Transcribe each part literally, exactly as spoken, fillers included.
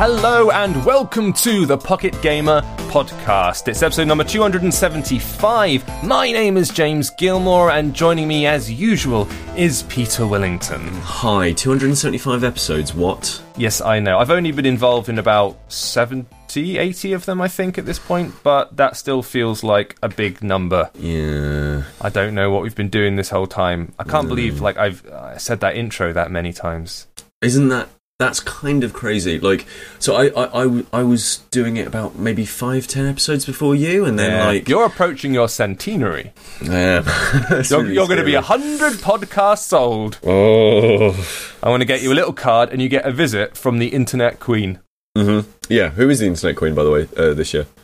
Hello and welcome to the Pocket Gamer podcast. It's episode number two hundred seventy-five. My name is James Gilmore and joining me as usual is Peter Willington. Hi, two hundred seventy-five episodes, what? Yes, I know. I've only been involved in about seventy, eighty of them, I think, at this point, but that still feels like a big number. Yeah. I don't know what we've been doing this whole time. I can't no. believe like I've uh, said that intro that many times. Isn't that... That's kind of crazy. Like, so I, I, I, I was doing it about maybe five, ten episodes before you, and then yeah. like You're approaching your centenary. Yeah. you're really you're going to be a hundred podcasts old. Oh. I want to get you a little card, and you get a visit from the Internet Queen. Mm-hmm. Yeah. Who is the Internet Queen, by the way, uh, this year?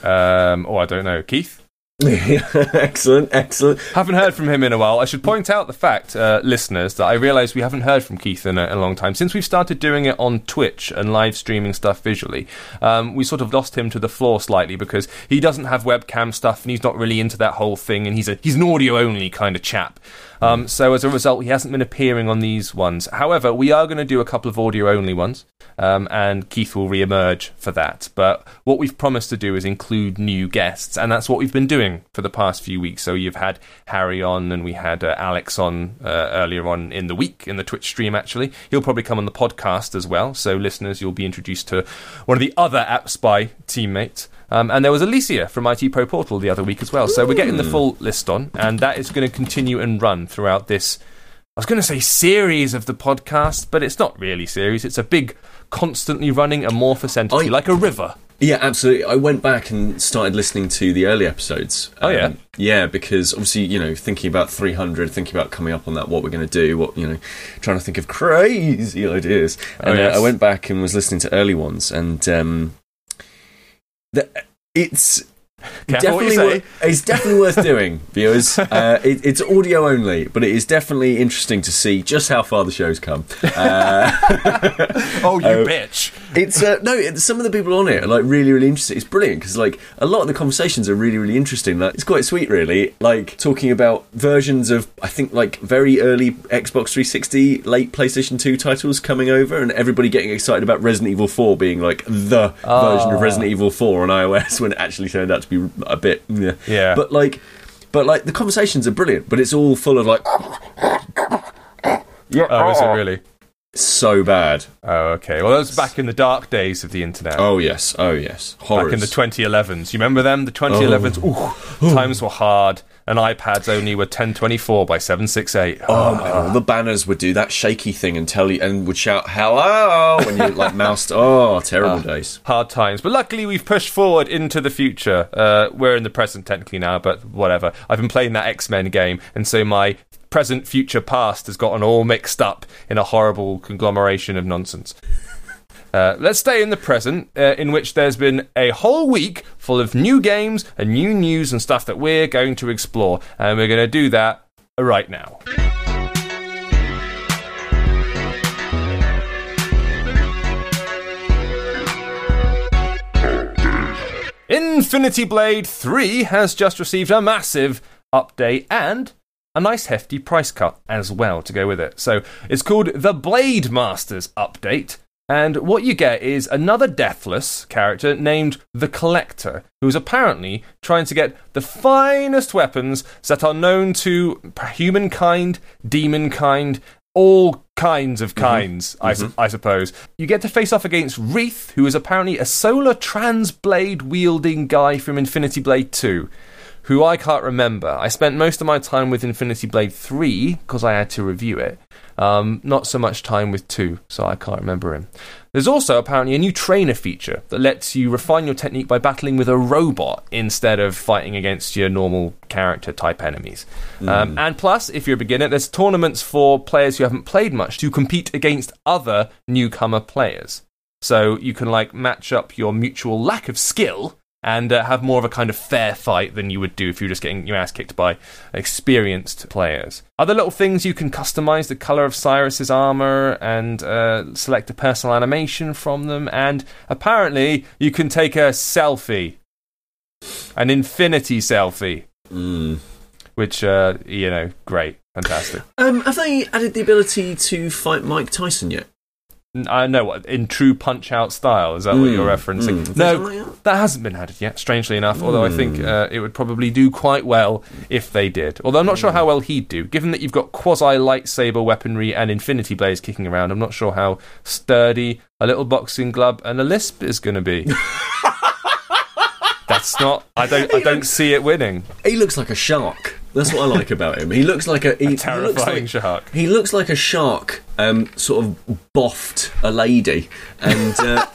Um. Oh, I don't know. Keith. excellent, excellent. Haven't heard from him in a while. I should point out the fact, uh, listeners, that I realise we haven't heard from Keith in a, a long time. Since we've started doing it on Twitch and live streaming stuff visually, um, we sort of lost him to the floor slightly because he doesn't have webcam stuff and he's not really into that whole thing, and he's a he's an audio-only kind of chap. Um, so as a result, he hasn't been appearing on these ones. However, we are going to do a couple of audio-only ones, um, and Keith will re-emerge for that. But what we've promised to do is include new guests, and that's what we've been doing for the past few weeks. So you've had Harry on, and we had uh, Alex on uh, earlier on in the week, in the Twitch stream, actually. He'll probably come on the podcast as well. So listeners, you'll be introduced to one of the other AppSpy teammates. Um, and there was Alicia from I T Pro Portal the other week as well. So we're getting the full list on, and that is going to continue and run throughout this, I was going to say series of the podcast, but it's not really series. It's a big, constantly running amorphous entity, I, like a river. Yeah, absolutely. I went back and started listening to the early episodes. Oh, yeah? Um, yeah, because obviously, you know, thinking about three hundred, thinking about coming up on that, what we're going to do, what, you know, trying to think of crazy ideas. And oh, yes. uh, I went back and was listening to early ones, and um, the, it's... Definitely, wor- it's definitely worth doing, viewers. Uh, it, it's audio only, but it is definitely interesting to see just how far the show's come. Uh, oh, you uh, bitch! It's uh, no, it's, some of the people on it are like really, really interesting. It's brilliant because like a lot of the conversations are really, really interesting. Like it's quite sweet, really. Like talking about versions of I think like very early Xbox three sixty, late PlayStation two titles coming over, and everybody getting excited about Resident Evil four being like the oh. version of Resident Evil four on iOS when it actually turned out to be a bit yeah. yeah but like but like the conversations are brilliant, but it's all full of like yeah oh is it really so bad? Oh, okay. Well, that was back in the dark days of the internet. Oh yes, oh yes, horrors. Back in the twenty elevens. You remember them? The twenty elevens. Oh. Ooh, times were hard, and iPads only were ten twenty-four by seven sixty-eight. Oh, oh my God. The banners would do that shaky thing and tell you, and would shout "hello" when you like moused. Oh, terrible uh, days. Hard times. But luckily, we've pushed forward into the future. Uh, we're in the present technically now, but whatever. I've been playing that X-Men game, and so my present, future, past has gotten all mixed up in a horrible conglomeration of nonsense. Uh, let's stay in the present, uh, in which there's been a whole week full of new games and new news and stuff that we're going to explore, and we're going to do that right now. Infinity Blade three has just received a massive update and a nice hefty price cut as well to go with it. So it's called the Blade Masters update, and what you get is another Deathless character named the Collector, who's apparently trying to get the finest weapons that are known to humankind, demonkind, all kinds of kinds, mm-hmm. I, su- mm-hmm. I suppose. You get to face off against Wreath, who is apparently a solar trans-blade wielding guy from Infinity Blade two, who I can't remember. I spent most of my time with Infinity Blade three, because I had to review it. Um, not so much time with two, so I can't remember him. There's also apparently a new trainer feature that lets you refine your technique by battling with a robot instead of fighting against your normal character type enemies. Mm. Um, and plus, if you're a beginner, there's tournaments for players who haven't played much to compete against other newcomer players. So you can like match up your mutual lack of skill and uh, have more of a kind of fair fight than you would do if you were just getting your ass kicked by experienced players. Other little things, you can customize the color of Cyrus's armor and uh, select a personal animation from them, and apparently you can take a selfie. An infinity selfie. Mm. Which, uh, you know, great. Fantastic. Um, have they added the ability to fight Mike Tyson yet? I know what in true Punch-Out style. Is that Mm, what you're referencing? mm. No, Is that that hasn't been added yet. Strangely enough, although I think uh, it would probably do quite well if they did. Although I'm not sure how well he'd do, given that you've got quasi lightsaber weaponry and infinity blades kicking around. I'm not sure how sturdy a little boxing glove and a lisp is going to be. That's not. I don't. I don't see it winning. He looks like a shark. That's what I like about him. He looks like a, he, A terrifying he looks like, shark. He looks like a shark, um, sort of boffed a lady, and uh,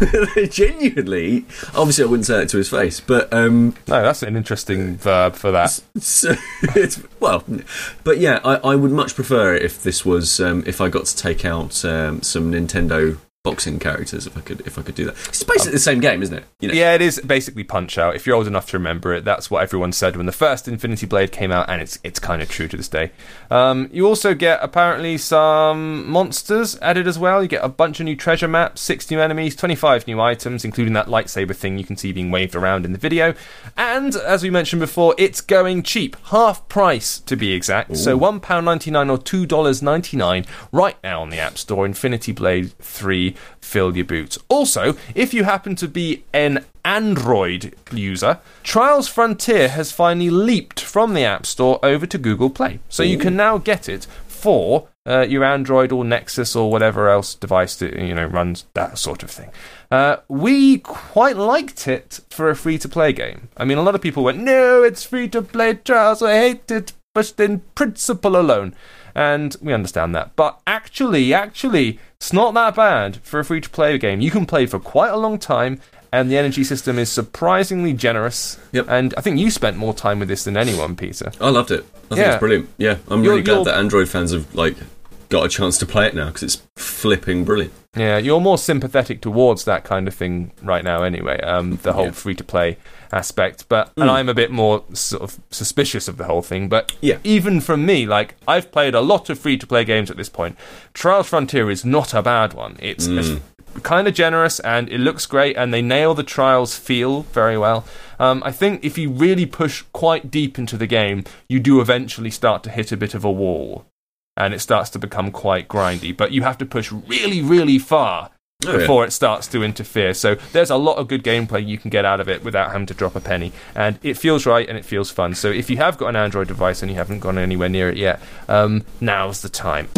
genuinely, obviously, I wouldn't say that to his face, but um, No, that's an interesting verb for that. so, it's, well, but yeah, I, I would much prefer it if this was um, if I got to take out um, some Nintendo boxing characters. If I could, if I could do that, it's basically the same game, isn't it? You know? Yeah, it is basically Punch-Out. If you're old enough to remember it, that's what everyone said when the first Infinity Blade came out, and it's it's kind of true to this day. Um, you also get apparently some monsters added as well. You get a bunch of new treasure maps, six new enemies, twenty-five new items, including that lightsaber thing you can see being waved around in the video. And as we mentioned before, it's going cheap, half price to be exact. Ooh. So one pound ninety-nine or two dollars ninety-nine right now on the App Store. Infinity Blade three. Fill your boots. Also, if you happen to be an Android user, Trials Frontier has finally leaped from the App Store over to Google Play. So you can now get it for uh, your Android or Nexus or whatever else device that, you know, runs that sort of thing. Uh, we quite liked it for a free-to-play game. I mean, a lot of people went, no, it's free-to-play, Trials, I hate it, but in principle alone. And we understand that. But actually, actually, it's not that bad for a free-to-play game. You can play for quite a long time, and the energy system is surprisingly generous. Yep. And I think you spent more time with this than anyone, Peter. I loved it. I think Yeah. it's brilliant. Yeah, I'm You're- really glad you're- that Android fans have like got a chance to play it now because it's flipping brilliant. Yeah, you're more sympathetic towards that kind of thing right now anyway, um, the whole Yeah. free-to-play aspect. But And I'm a bit more sort of suspicious of the whole thing. But Yeah. even from me, like, I've played a lot of free-to-play games at this point. Trials Frontier is not a bad one. It's, it's kind of generous, and it looks great, and they nail the Trials feel very well. Um, I think if you really push quite deep into the game, you do eventually start to hit a bit of a wall. And it starts to become quite grindy. But you have to push really, really far Oh, before yeah. it starts to interfere. So there's a lot of good gameplay you can get out of it without having to drop a penny. And it feels right and it feels fun. So if you have got an Android device and you haven't gone anywhere near it yet, um, now's the time.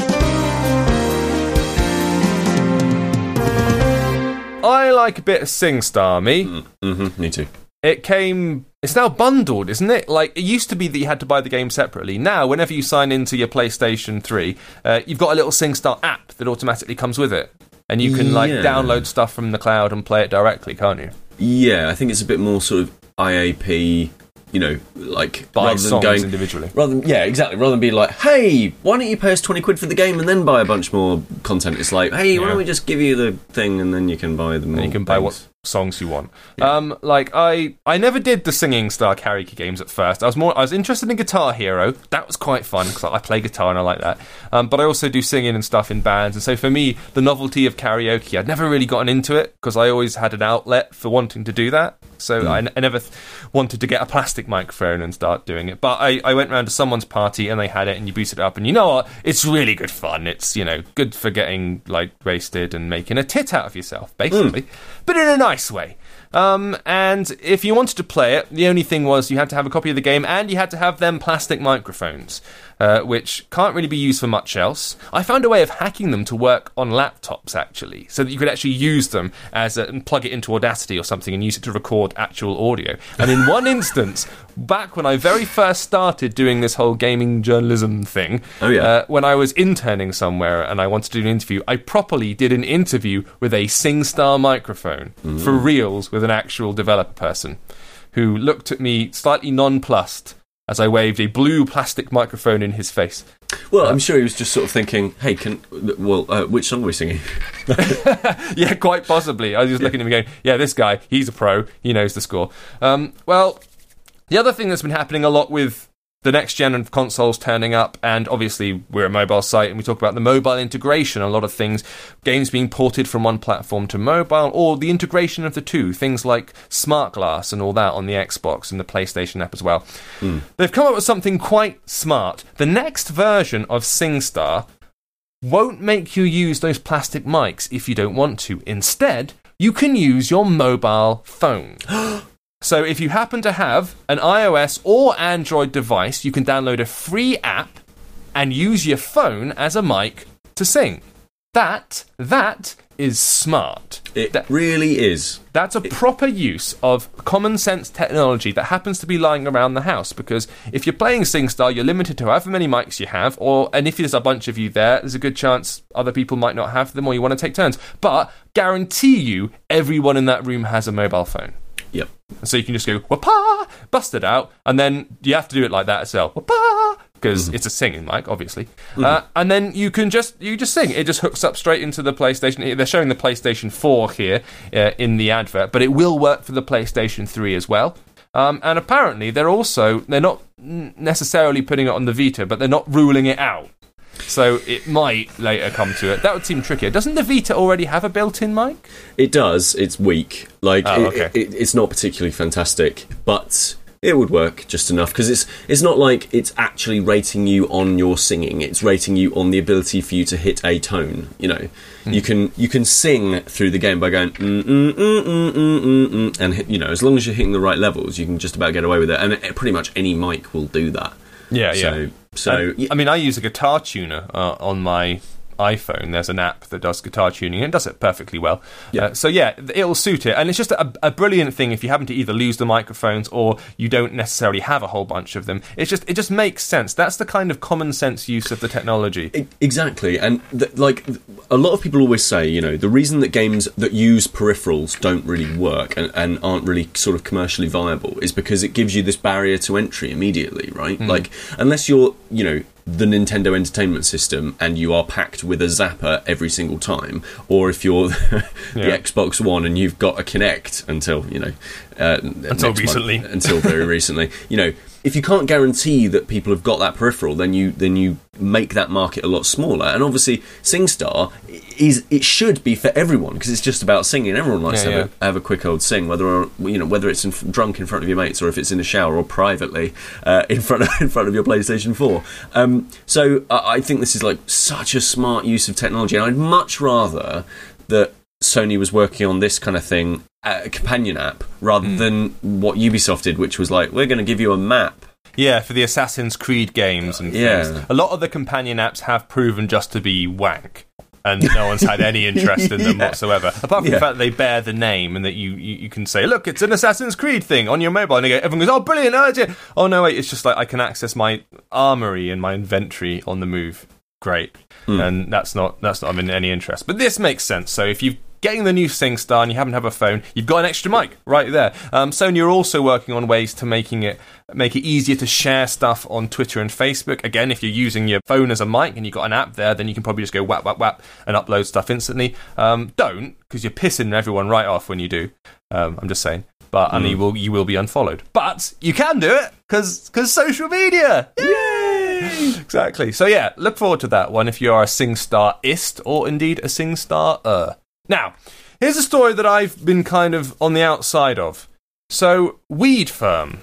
I like a bit of SingStar, me. Mm, mm-hmm, me too. It came... It's now bundled, isn't it? Like, it used to be that you had to buy the game separately. Now, whenever you sign into your PlayStation three, uh, you've got a little SingStar app that automatically comes with it. And you can, like, Yeah. download stuff from the cloud and play it directly, can't you? Yeah, I think it's a bit more sort of I A P, you know, like Buy rather than songs going individually. Rather than, yeah, exactly. Rather than being like, hey, why don't you pay us twenty quid for the game and then buy a bunch more content? It's like, hey, why Yeah. don't we just give you the thing and then you can buy the more And you can buy what songs you want. Um, like I, I never did the Singing Star karaoke games at first. I was more, I was interested in Guitar Hero. That was quite fun because I play guitar and I like that. Um, but I also do singing and stuff in bands. And so for me, the novelty of karaoke, I'd never really gotten into it because I always had an outlet for wanting to do that. So mm. I, I never th- wanted to get a plastic microphone and start doing it. But I, I went round to someone's party and they had it and you boot it up and you know what? It's really good fun. It's, you know, good for getting like wasted and making a tit out of yourself, basically. Mm. But in a nice way. Um, and if you wanted to play it, the only thing was you had to have a copy of the game and you had to have them plastic microphones, uh, which can't really be used for much else. I found a way of hacking them to work on laptops, actually, so that you could actually use them as a, and plug it into Audacity or something and use it to record actual audio. And in one instance, back when I very first started doing this whole gaming journalism thing, oh, yeah. uh, when I was interning somewhere and I wanted to do an interview, I properly did an interview with a SingStar microphone mm. for reals with an actual developer person who looked at me slightly nonplussed as I waved a blue plastic microphone in his face. Well, I'm sure he was just sort of thinking, hey, can well, uh, which song are we singing? Yeah, quite possibly. I was just looking at him going, yeah, this guy, he's a pro, he knows the score. Um, well, the other thing that's been happening a lot with the next gen of consoles turning up, and obviously we're a mobile site and we talk about the mobile integration, a lot of things, games being ported from one platform to mobile, or the integration of the two, things like Smart Glass and all that on the Xbox and the PlayStation app as well. Mm. They've come up with something quite smart. The next version of SingStar won't make you use those plastic mics if you don't want to. Instead, you can use your mobile phone. So if you happen to have an iOS or Android device, you can download a free app and use your phone as a mic to sing. That, that is smart. It that, really is. That's a it, proper use of common sense technology that happens to be lying around the house, because if you're playing SingStar, you're limited to however many mics you have, or and if there's a bunch of you there, there's a good chance other people might not have them, or you want to take turns. But guarantee you, everyone in that room has a mobile phone. Yep. So you can just go, whoopah, bust it out, and then you have to do it like that as well. Whoopah! Because mm-hmm. it's a singing mic, obviously. Mm-hmm. Uh, and then you can just you just sing. It just hooks up straight into the PlayStation. They're showing the PlayStation four here uh, in the advert, but it will work for the PlayStation three as well. Um, and apparently, they're also they're not necessarily putting it on the Vita, but they're not ruling it out. So it might later come to it. That would seem trickier. Doesn't the Vita already have a built-in mic? It does. It's weak. Like oh, it, okay. it, it's not particularly fantastic, but it would work just enough, because it's it's not like it's actually rating you on your singing. It's rating you on the ability for you to hit a tone. You know, mm. you can you can sing through the game by going mm, mm, mm, mm, mm, mm, and you know, as long as you're hitting the right levels, you can just about get away with it. And it, pretty much any mic will do that. Yeah, so, yeah. So um, I mean, I use a guitar tuner uh, on my iPhone. There's an app that does guitar tuning and it does it perfectly well. Yeah. Uh, so yeah, it'll suit it, and it's just a, a brilliant thing if you happen to either lose the microphones or you don't necessarily have a whole bunch of them. It's just it just makes sense. That's the kind of common sense use of the technology. Exactly, and th- like a lot of people always say, you know, the reason that games that use peripherals don't really work and, and aren't really sort of commercially viable is because it gives you this barrier to entry immediately, right? Mm. Like unless you're, you know, the Nintendo Entertainment System and you are packed with a zapper every single time, or if you're the yeah. Xbox One and you've got a Kinect until, you know, uh, until recently month, until very recently, you know, if you can't guarantee that people have got that peripheral, then you then you make that market a lot smaller. And obviously SingStar is it should be for everyone, because it's just about singing. Everyone likes yeah, to have, yeah. A, have a quick old sing, whether or, you know, whether it's in, drunk in front of your mates or if it's in a shower or privately uh, in front of in front of your PlayStation four. Um, so I, I think this is like such a smart use of technology, and I'd much rather that Sony was working on this kind of thing, a companion app, rather mm. than what Ubisoft did, which was like, we're going to give you a map. Yeah, for the Assassin's Creed games and things. Yeah. A lot of the companion apps have proven just to be wank, and no one's had any interest in them yeah. whatsoever. Apart from yeah. the fact that they bear the name and that you, you, you can say, look, it's an Assassin's Creed thing on your mobile. And they go, everyone goes, oh, brilliant. Oh, yeah. oh, no, wait, it's just like I can access my armory and my inventory on the move. Great. Mm. And that's not that's not of any interest. But this makes sense. So if you're getting the new SingStar and you happen to have a phone, you've got an extra mic right there. Um, Sony are also working on ways to making it make it easier to share stuff on Twitter and Facebook. Again, if you're using your phone as a mic and you've got an app there, then you can probably just go whap, whap, whap and upload stuff instantly. Um, don't, because you're pissing everyone right off when you do. Um, I'm just saying. But mm. and you will you will be unfollowed. But you can do it because because social media. Yay! Exactly. So yeah, look forward to that one if you are a SingStar-ist or indeed a SingStar-er. Now, here's a story that I've been kind of on the outside of. So, Weed Firm.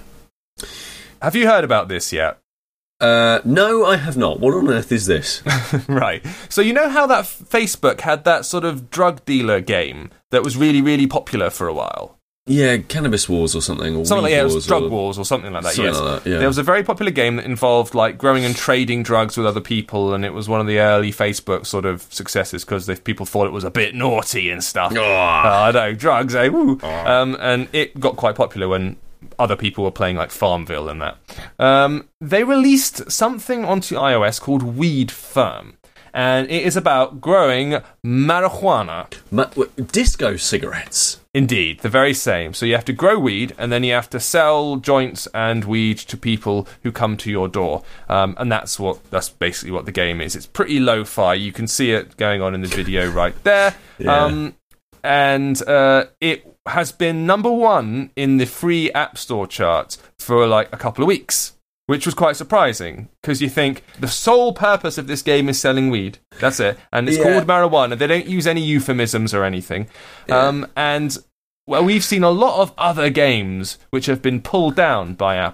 Have you heard about this yet? Uh, no, I have not. What on earth is this? Right. So you know how that f- Facebook had that sort of drug dealer game that was really, really popular for a while? Yeah, Cannabis Wars or something. Or something like yeah, it was Drug or... Wars or something like that, something yes. Like that, yeah. There was a very popular game that involved like growing and trading drugs with other people, and it was one of the early Facebook sort of successes because people thought it was a bit naughty and stuff. Oh. Uh, I know, drugs, eh? Woo. Oh. Um, and it got quite popular when other people were playing like Farmville and that. Um, they released something onto iOS called Weed Firm. And it is about growing marijuana. Ma- disco cigarettes. Indeed, the very same. So you have to grow weed, and then you have to sell joints and weed to people who come to your door. Um, and that's what that's basically what the game is. It's pretty lo-fi. You can see it going on in the video right there. Yeah. Um, and uh, it has been number one in the free App Store charts for like a couple of weeks. Which was quite surprising, because you think the sole purpose of this game is selling weed. That's it. And it's yeah. called marijuana. They don't use any euphemisms or anything. Yeah. Um, and, well, we've seen a lot of other games which have been pulled down by Apple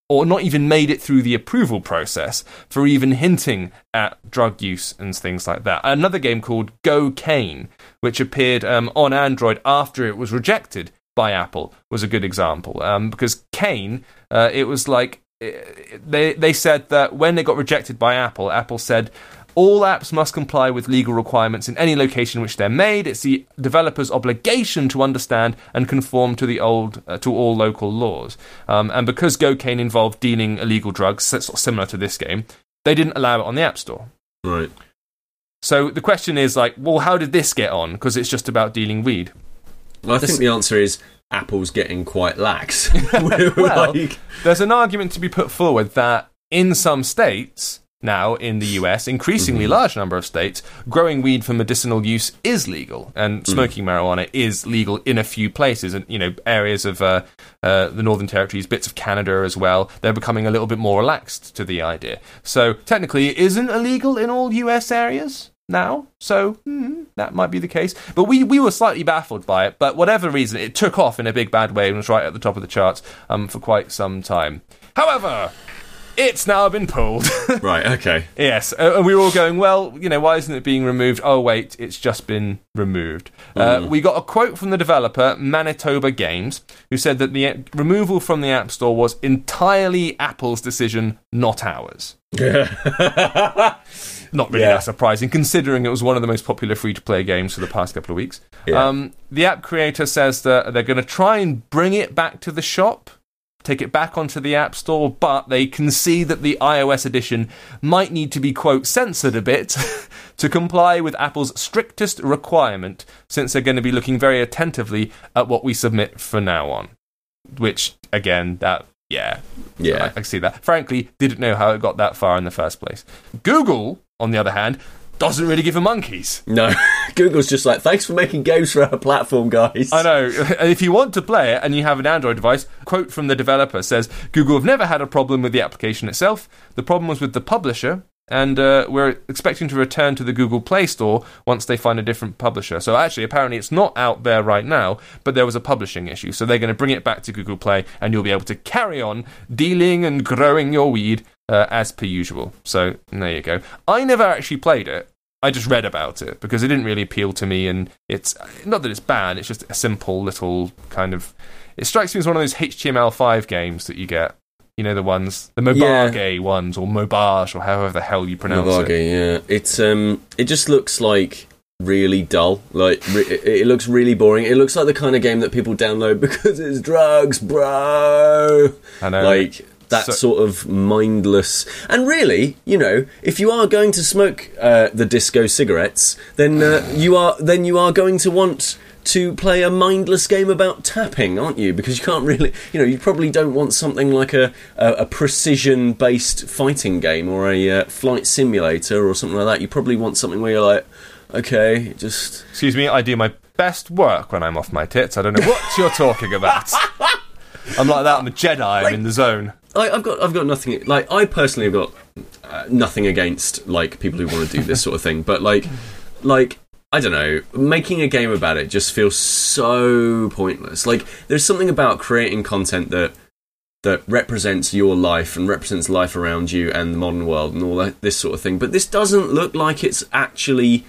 or not even made it through the approval process for even hinting at drug use and things like that. Another game called Go-Cane, which appeared um, on Android after it was rejected by Apple, was a good example. Um, because Cane, uh, it was like, they they said that when it got rejected by Apple, Apple said, all apps must comply with legal requirements in any location in which they're made. It's the developer's obligation to understand and conform to the old uh, to all local laws. Um, and because Go-Cane involved dealing illegal drugs, so it's sort of similar to this game, they didn't allow it on the App Store. Right. So the question is, like, well, how did this get on? Because it's just about dealing weed. Well, I this- think the answer is Apple's getting quite lax. Well, like... there's an argument to be put forward that in some states... Now, in the U S, increasingly mm-hmm. large number of states, growing weed for medicinal use is legal, and smoking mm. marijuana is legal in a few places, and you know, areas of uh, uh, the Northern Territories, bits of Canada as well. They're becoming a little bit more relaxed to the idea. So technically, it isn't illegal in all U S areas now. So mm, that might be the case. But we we were slightly baffled by it. But whatever reason, it took off in a big bad way and was right at the top of the charts um, for quite some time. However, it's now been pulled. Right, okay. Yes, uh, and we were all going, well, you know, why isn't it being removed? Oh, wait, it's just been removed. Mm. Uh, we got a quote from the developer, Manitoba Games, who said that the removal from the App Store was entirely Apple's decision, not ours. Not really yeah. that surprising, considering it was one of the most popular free-to-play games for the past couple of weeks. Yeah. Um, the app creator says that they're going to try and bring it back to the shop, take it back onto the App Store, but they can see that the iOS edition might need to be, quote, censored a bit to comply with Apple's strictest requirement, since they're going to be looking very attentively at what we submit from now on. Which, again, that, yeah, yeah, I, I see that. Frankly, didn't know how it got that far in the first place. Google, on the other hand, doesn't really give a monkeys. No, Google's just like, thanks for making games for our platform, guys. I know. If you want to play it and you have an Android device, quote from the developer says, Google have never had a problem with the application itself. The problem was with the publisher, and uh, we're expecting to return to the Google Play Store once they find a different publisher. So actually, apparently it's not out there right now, but there was a publishing issue. So they're going to bring it back to Google Play, and you'll be able to carry on dealing and growing your weed Uh, as per usual. So there you go. I never actually played it. I just read about it because it didn't really appeal to me, and it's not that it's bad, it's just a simple little kind of, it strikes me as one of those H T M L five games that you get, you know, the ones, the Mobage yeah. ones, or Mobage, or however the hell you pronounce Mobage, it. yeah. It's um it just looks like really dull. Like re- it looks really boring. It looks like the kind of game that people download because it's drugs, bro. I know. Like that so, sort of mindless. And really, you know, if you are going to smoke uh, the disco cigarettes, then uh, you are then you are going to want to play a mindless game about tapping, aren't you? Because you can't really, you know, you probably don't want something like a a, a precision-based fighting game or a uh, flight simulator or something like that. You probably want something where you're like, okay, just... Excuse me, I do my best work when I'm off my tits. I don't know what you're talking about. I'm like that, I'm a Jedi, like, I'm in the zone. I, I've got, I've got nothing. Like, I personally have got uh, nothing against like people who want to do this sort of thing. But like, like I don't know, making a game about it just feels so pointless. Like, there's something about creating content that that represents your life and represents life around you and the modern world and all that, this sort of thing. But this doesn't look like it's actually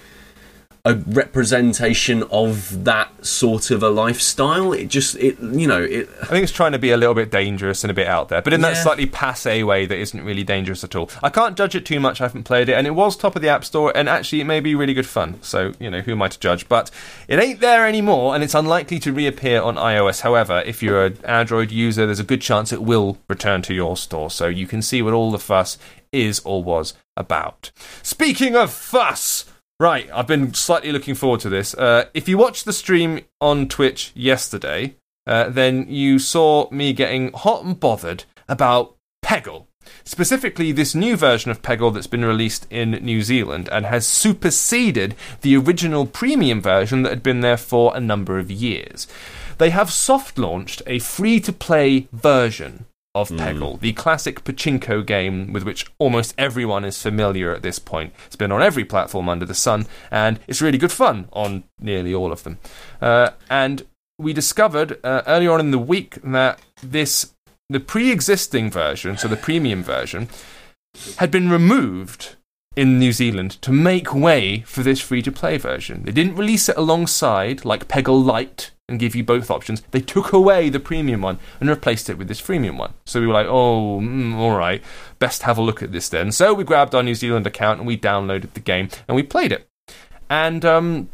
a representation of that sort of a lifestyle. It just, it you know, it. I think it's trying to be a little bit dangerous and a bit out there, but in yeah. that slightly passé way that isn't really dangerous at all. I can't judge it too much. I haven't played it, and it was top of the App Store, and actually it may be really good fun. So, you know, who am I to judge? But it ain't there anymore, and it's unlikely to reappear on iOS. However, if you're an Android user, there's a good chance it will return to your store, so you can see what all the fuss is or was about. Speaking of fuss. Right, I've been slightly looking forward to this. Uh, if you watched the stream on Twitch yesterday, uh, then you saw me getting hot and bothered about Peggle. Specifically, this new version of Peggle that's been released in New Zealand and has superseded the original premium version that had been there for a number of years. They have soft-launched a free-to-play version of Peggle, mm. the classic pachinko game with which almost everyone is familiar at this point. It's been on every platform under the sun, and it's really good fun on nearly all of them. Uh, and we discovered uh, earlier on in the week that this the pre-existing version, so the premium version, had been removed in New Zealand to make way for this free-to-play version. They didn't release it alongside, like Peggle Lite, and give you both options. They took away the premium one and replaced it with this freemium one. So we were like, oh, mm, all right, best have a look at this then. So we grabbed our New Zealand account and we downloaded the game and we played it. And um,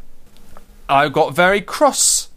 I got very cross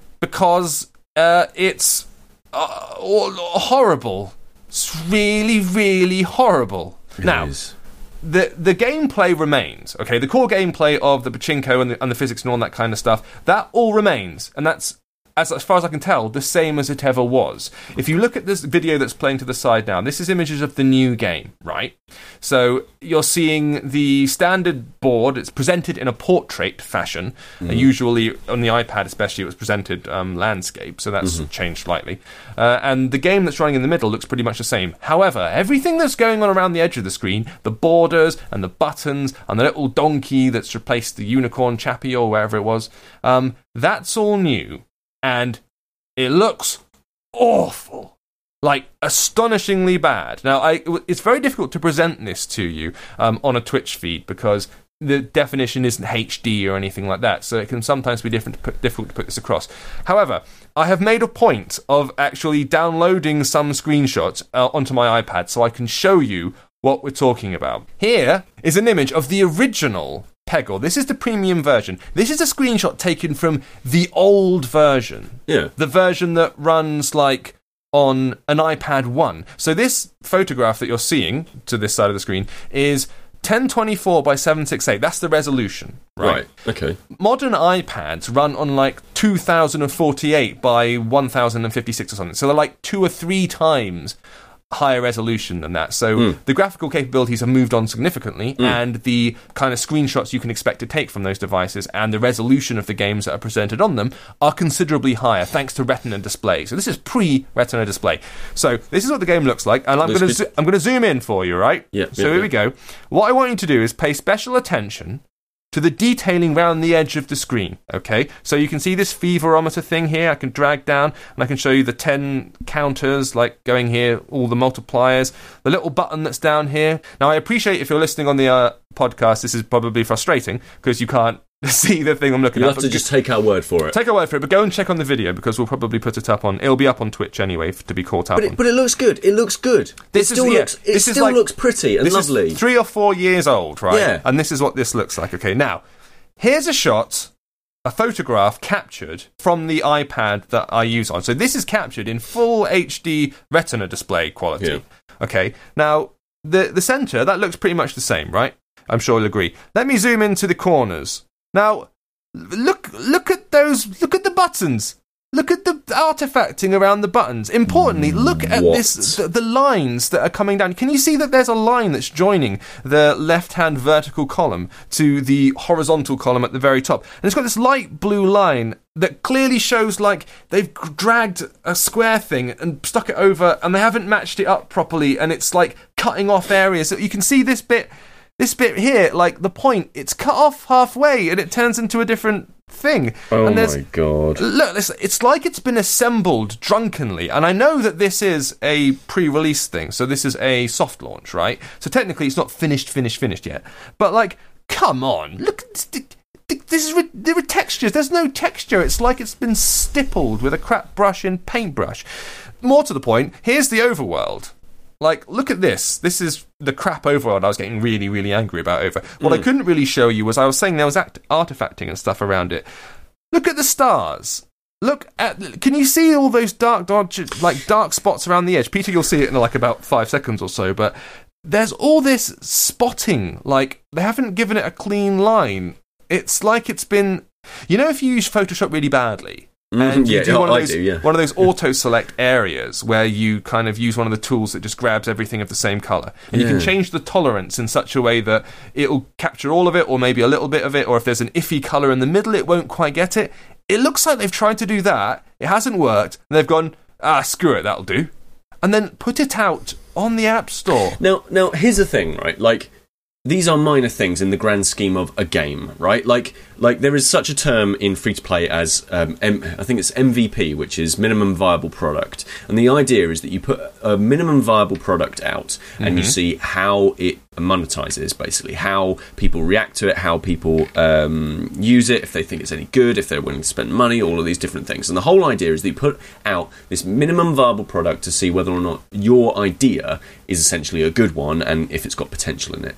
because uh, it's uh, horrible. It's really, really horrible. It now, is. The the gameplay remains, okay? The core gameplay of the pachinko and the, and the physics and all that kind of stuff, that all remains. And that's, as, as far as I can tell, the same as it ever was. If you look at this video that's playing to the side now, this is images of the new game, right? So you're seeing the standard board. It's presented in a portrait fashion. Mm-hmm. Uh, usually on the iPad especially, it was presented um, landscape, so that's mm-hmm. changed slightly. Uh, and the game that's running in the middle looks pretty much the same. However, everything that's going on around the edge of the screen, the borders and the buttons and the little donkey that's replaced the unicorn chappie or wherever it was, um, that's all new. And it looks awful. Like, astonishingly bad. Now, I, it's very difficult to present this to you um, on a Twitch feed because the definition isn't H D or anything like that, so it can sometimes be different to put, difficult to put this across. However, I have made a point of actually downloading some screenshots uh, onto my iPad so I can show you what we're talking about. Here is an image of the original Peggle. This is the premium version. This is a screenshot taken from the old version. Yeah. The version that runs like on an iPad one. So this photograph that you're seeing to this side of the screen is ten twenty-four by seven sixty-eight. That's the resolution, right? Right. Okay. Modern iPads run on like two thousand forty-eight by one thousand fifty-six or something. So they're like two or three times higher resolution than that. So mm. the graphical capabilities have moved on significantly, mm. and the kind of screenshots you can expect to take from those devices and the resolution of the games that are presented on them are considerably higher thanks to Retina display. So this is pre-Retina display. So this is what the game looks like, and I'm going to zo- I'm going to zoom in for you, right? Yeah. So yeah, here yeah. we go. What I want you to do is pay special attention to the detailing around the edge of the screen, okay? So you can see this feverometer thing here. I can drag down and I can show you the ten counters, like going here, all the multipliers, the little button that's down here. Now, I appreciate if you're listening on the uh, podcast, this is probably frustrating because you can't see the thing I'm looking You'll at. have to just take our word for it. Take our word for it, but go and check on the video because we'll probably put it up on... It'll be up on Twitch anyway to be caught up but it, on. But it looks good. It looks good. This it still, is, yeah, looks, it this still is like, looks pretty and this lovely. Is three or four years old, right? Yeah. And this is what this looks like. Okay, now, here's a shot, a photograph captured from the iPad that I use on. So this is captured in full H D Retina display quality. Yeah. Okay, now, the, the centre, that looks pretty much the same, right? I'm sure you'll agree. Let me zoom into the corners. Now, look look at those, look at the buttons. Look at the artifacting around the buttons. Importantly, look at what? this, the, the lines that are coming down. Can you see that there's a line that's joining the left-hand vertical column to the horizontal column at the very top? And it's got this light blue line that clearly shows like they've dragged a square thing and stuck it over and they haven't matched it up properly and it's like cutting off areas. So you can see this bit, this bit here, like the point, it's cut off halfway and it turns into a different thing. Oh and my god. Look, it's, it's like it's been assembled drunkenly, and I know that this is a pre-release thing, so this is a soft launch, right? So technically it's not finished, finished, finished yet. But like, come on, look, this is, there are textures, there's no texture, it's like it's been stippled with a crap brush and paintbrush. More to the point, here's the overworld. Like, look at this. This is the crap overworld I was getting really, really angry about over. What mm. I couldn't really show you was I was saying there was act- artifacting and stuff around it. Look at the stars. Look at... Can you see all those dark, dark, like, dark spots around the edge? Peter, you'll see it in, like, about five seconds or so, but there's all this spotting. Like, they haven't given it a clean line. It's like it's been... You know if you use Photoshop really badly... And you yeah, do, no, one, of I those, do, yeah. one of those auto-select areas where you kind of use one of the tools that just grabs everything of the same colour. And yeah. you can change the tolerance in such a way that it'll capture all of it, or maybe a little bit of it, or if there's an iffy colour in the middle, it won't quite get it. It looks like they've tried to do that, it hasn't worked, and they've gone, ah, screw it, that'll do. And then put it out on the App Store. Now, now here's the thing, right? Like, these are minor things in the grand scheme of a game, right? Like, like there is such a term in free-to-play as, um, M- I think it's M V P, which is minimum viable product. And the idea is that you put a minimum viable product out and mm-hmm. you see how it monetizes, basically. How people react to it, how people um, use it, if they think it's any good, if they're willing to spend money, all of these different things. And the whole idea is that you put out this minimum viable product to see whether or not your idea is essentially a good one and if it's got potential in it.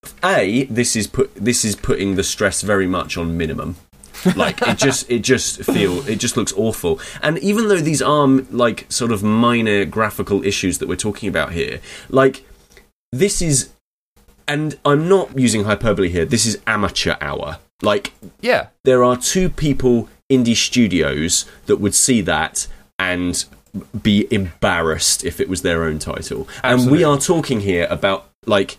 A, this is put this is putting the stress very much on minimum. Like it just it just feel it just looks awful. And even though these are like sort of minor graphical issues that we're talking about here, like this is, and I'm not using hyperbole here, this is amateur hour. Like, yeah, there are two people, indie studios, that would see that and be embarrassed if it was their own title. Absolutely. And we are talking here about like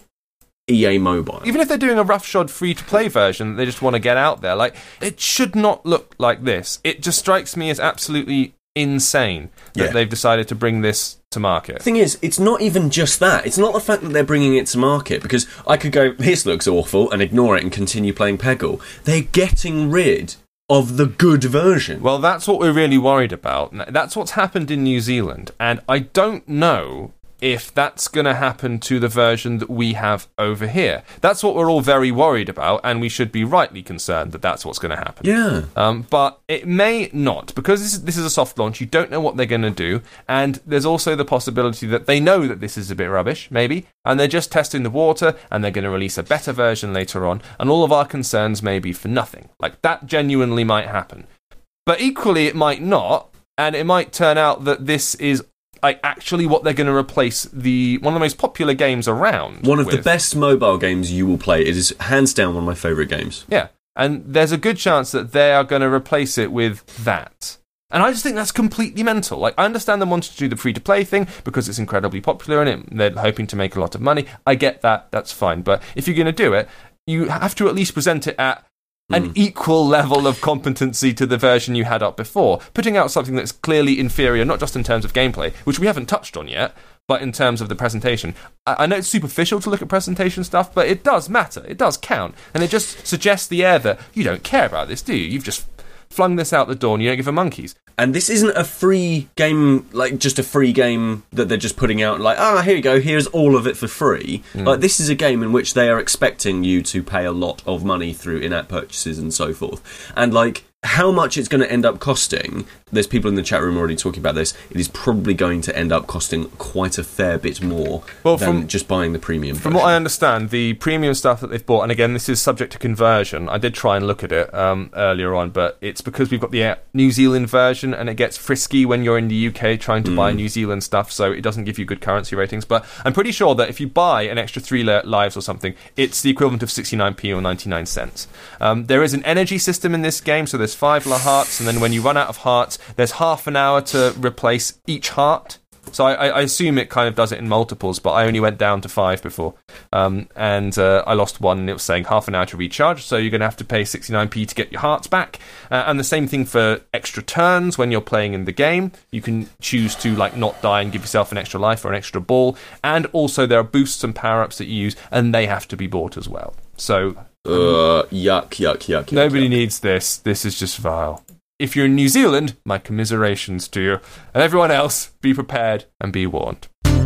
E A Mobile. Even if they're doing a roughshod free-to-play version, they just want to get out there. Like, it should not look like this. It just strikes me as absolutely insane that yeah. they've decided to bring this to market. The thing is, it's not even just that. It's not the fact that they're bringing it to market, because I could go, this looks awful, and ignore it and continue playing Peggle. They're getting rid of the good version. Well, that's what we're really worried about. That's what's happened in New Zealand, and I don't know if that's going to happen to the version that we have over here. That's what we're all very worried about, and we should be rightly concerned that that's what's going to happen. Yeah. Um, but it may not, because this is, this is a soft launch. You don't know what they're going to do, and there's also the possibility that they know that this is a bit rubbish, maybe, and they're just testing the water, and they're going to release a better version later on, and all of our concerns may be for nothing. Like, that genuinely might happen. But equally, it might not, and it might turn out that this is like actually what they're going to replace the one of the most popular games around. One of with. the best mobile games you will play. It is hands down one of my favourite games. Yeah, and there's a good chance that they are going to replace it with that. And I just think that's completely mental. Like, I understand them wanting to do the free-to-play thing because it's incredibly popular and it, they're hoping to make a lot of money. I get that, that's fine. But if you're going to do it, you have to at least present it at an mm. equal level of competency to the version you had up before. Putting out something that's clearly inferior, not just in terms of gameplay, which we haven't touched on yet, but in terms of the presentation. I, I know it's superficial to look at presentation stuff, but it does matter. It does count. And it just suggests the air that you don't care about this, do you? You've just flung this out the door and you don't give a monkeys. And this isn't a free game, like just a free game that they're just putting out like, ah, oh, here you go, here's all of it for free. Mm. Like, this is a game in which they are expecting you to pay a lot of money through in-app purchases and so forth. And like, how much it's going to end up costing, there's people in the chat room already talking about this, it is probably going to end up costing quite a fair bit more well, than from, just buying the premium From version. what I understand, the premium stuff that they've bought, and again, this is subject to conversion, I did try and look at it um, earlier on, but it's because we've got the New Zealand version, and it gets frisky when you're in the U K trying to mm. buy New Zealand stuff, so it doesn't give you good currency ratings, but I'm pretty sure that if you buy an extra three lives or something, it's the equivalent of sixty-nine p or ninety-nine cents. Um, there is an energy system in this game, so there's five hearts, and then when you run out of hearts, there's half an hour to replace each heart. So I, I assume it kind of does it in multiples, but I only went down to five before. Um, and uh, I lost one, and it was saying half an hour to recharge, so you're going to have to pay sixty-nine p to get your hearts back. Uh, and the same thing for extra turns when you're playing in the game. You can choose to like not die and give yourself an extra life or an extra ball. And also there are boosts and power-ups that you use, and they have to be bought as well. So Uh, yuck, yuck, yuck, yuck. Nobody yuck. needs this. This is just vile. If you're in New Zealand, my commiserations to you. And everyone else, be prepared and be warned.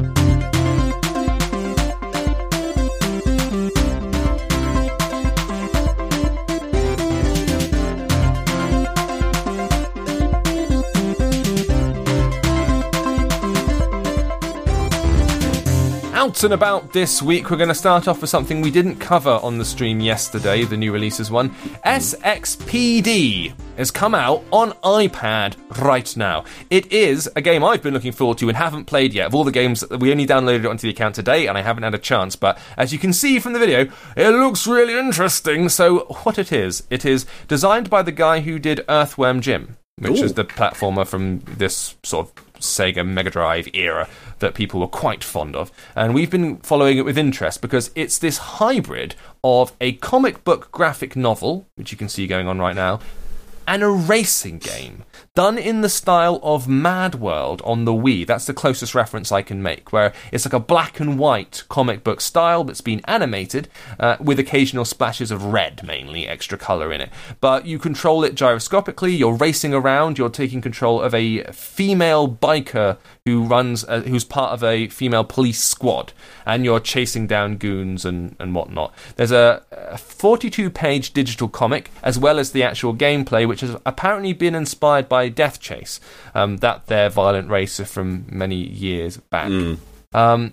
Out and about this week, we're going to start off with something we didn't cover on the stream yesterday, the new releases one. S X P D has come out on iPad right now. It is a game I've been looking forward to and haven't played yet. Of all the games, we only downloaded it onto the account today and I haven't had a chance, but as you can see from the video, it looks really interesting. So what it is, it is designed by the guy who did Earthworm Jim, which Ooh. is the platformer from this sort of Sega Mega Drive era that people were quite fond of. And we've been following it with interest because it's this hybrid of a comic book graphic novel, which you can see going on right now, and a racing game. done in the style of Mad World on the Wii. That's the closest reference I can make, where it's like a black and white comic book style that's been animated uh, with occasional splashes of red, mainly, extra colour in it. But you control it gyroscopically, you're racing around, you're taking control of a female biker who runs, uh, who's part of a female police squad, and you're chasing down goons and, and whatnot. There's a forty-two page digital comic, as well as the actual gameplay, which has apparently been inspired by Death Chase, um, that their violent racer from many years back. Mm. Um,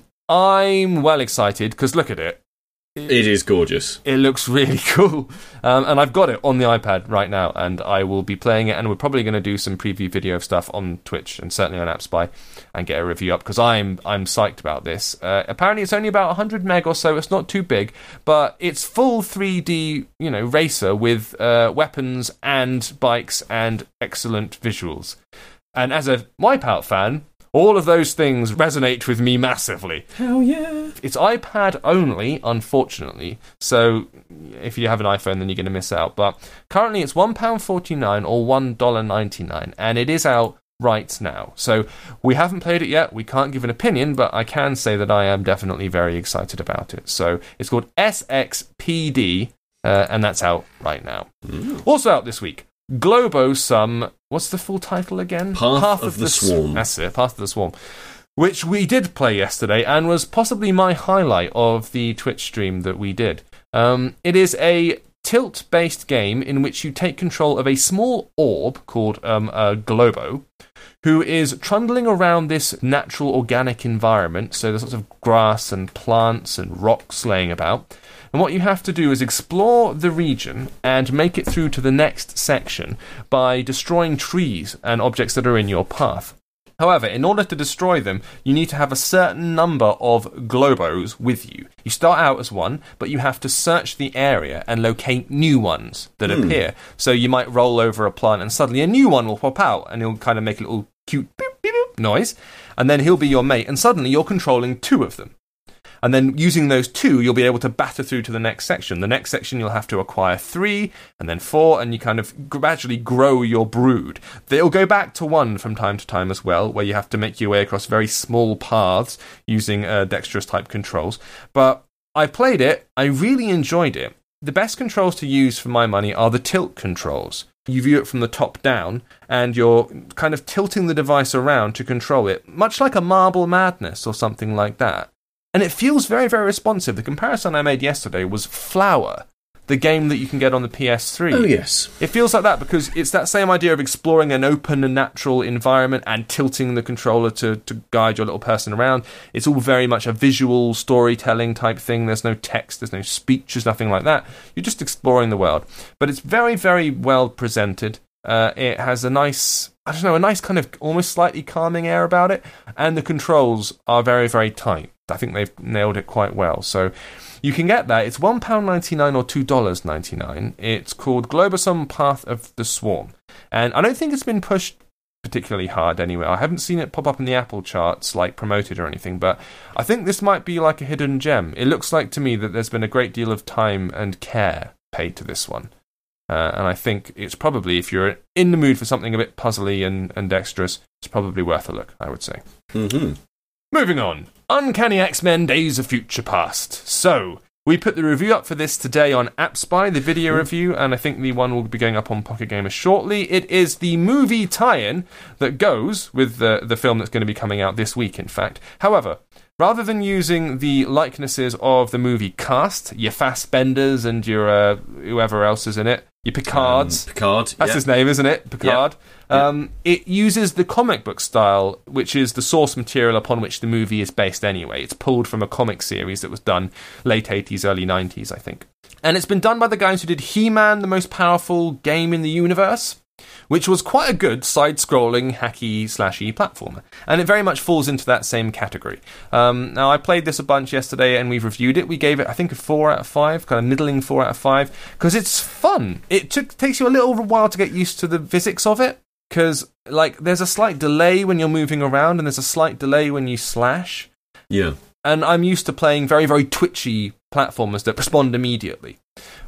I'm well excited, because look at it. It, it is gorgeous. It looks really cool. Um, and I've got it on the iPad right now, and I will be playing it, and we're probably going to do some preview video of stuff on Twitch, and certainly on AppSpy, and get a review up, because I'm I'm psyched about this. Uh, apparently it's only about one hundred meg or so, it's not too big, but it's full three D, you know, racer with uh, weapons and bikes and excellent visuals. And as a Wipeout fan, all of those things resonate with me massively. Hell yeah. It's iPad only, unfortunately, so if you have an iPhone, then you're going to miss out. But currently it's one pound forty-nine or one dollar ninety-nine, and it is out right now. So we haven't played it yet, we can't give an opinion, but I can say that I am definitely very excited about it. So it's called S X P D, uh, and that's out right now. Mm. Also out this week, Globo Some, what's the full title again? Path, Path of, of the, the Swarm. That's it, Path of the Swarm. Which we did play yesterday, and was possibly my highlight of the Twitch stream that we did. Um, it is a tilt-based game in which you take control of a small orb called um, a Globo, who is trundling around this natural organic environment, so there's lots of grass and plants and rocks laying about. And what you have to do is explore the region and make it through to the next section by destroying trees and objects that are in your path. However, in order to destroy them, you need to have a certain number of Globos with you. You start out as one, but you have to search the area and locate new ones that mm. appear. So you might roll over a plant and suddenly a new one will pop out, and he'll kind of make a little cute boop, boop, boop noise, and then he'll be your mate, and suddenly you're controlling two of them. And then using those two, you'll be able to batter through to the next section. The next section, you'll have to acquire three, and then four, and you kind of gradually grow your brood. They'll go back to one from time to time as well, where you have to make your way across very small paths using uh, dexterous-type controls. But I played it. I really enjoyed it. The best controls to use for my money are the tilt controls. You view it from the top down, and you're kind of tilting the device around to control it, much like a Marble Madness or something like that. And it feels very, very responsive. The comparison I made yesterday was Flower, the game that you can get on the P S three. Oh, yes. It feels like that because it's that same idea of exploring an open and natural environment and tilting the controller to, to guide your little person around. It's all very much a visual storytelling type thing. There's no text, there's no speech, there's nothing like that. You're just exploring the world. But it's very, very well presented. Uh, it has a nice, I don't know, a nice kind of almost slightly calming air about it. And the controls are very, very tight. I think they've nailed it quite well. So you can get that. It's one pound ninety-nine or two dollars ninety-nine. It's called Globosome Path of the Swarm. And I don't think it's been pushed particularly hard anywhere. I haven't seen it pop up in the Apple charts, like promoted or anything, but I think this might be like a hidden gem. It looks like to me that there's been a great deal of time and care paid to this one. Uh, and I think it's probably, if you're in the mood for something a bit puzzly and, and dexterous, it's probably worth a look, I would say. Mm-hmm. Moving on. Uncanny X-Men Days of Future Past. So, we put the review up for this today on AppSpy, the video review, and I think the one will be going up on Pocket Gamer shortly. It is the movie tie-in that goes with the, the film that's going to be coming out this week, in fact. However, rather than using the likenesses of the movie cast, your Fassbenders and your uh, whoever else is in it, your Picards. Um, Picard. That's yeah. his name, isn't it? Picard. Yeah. Um, yeah. It uses the comic book style, which is the source material upon which the movie is based anyway. It's pulled from a comic series that was done late eighties, early nineties, I think. And it's been done by the guys who did He-Man, the most powerful game in the universe, which was quite a good side-scrolling, hacky, slashy platformer. And it very much falls into that same category. Um, now, I played this a bunch yesterday, and we've reviewed it. We gave it, I think, a four out of five, kind of middling four out of five, because it's fun. It took, takes you a little while to get used to the physics of it, because, like, there's a slight delay when you're moving around, and there's a slight delay when you slash. Yeah. And I'm used to playing very, very twitchy platformers that respond immediately.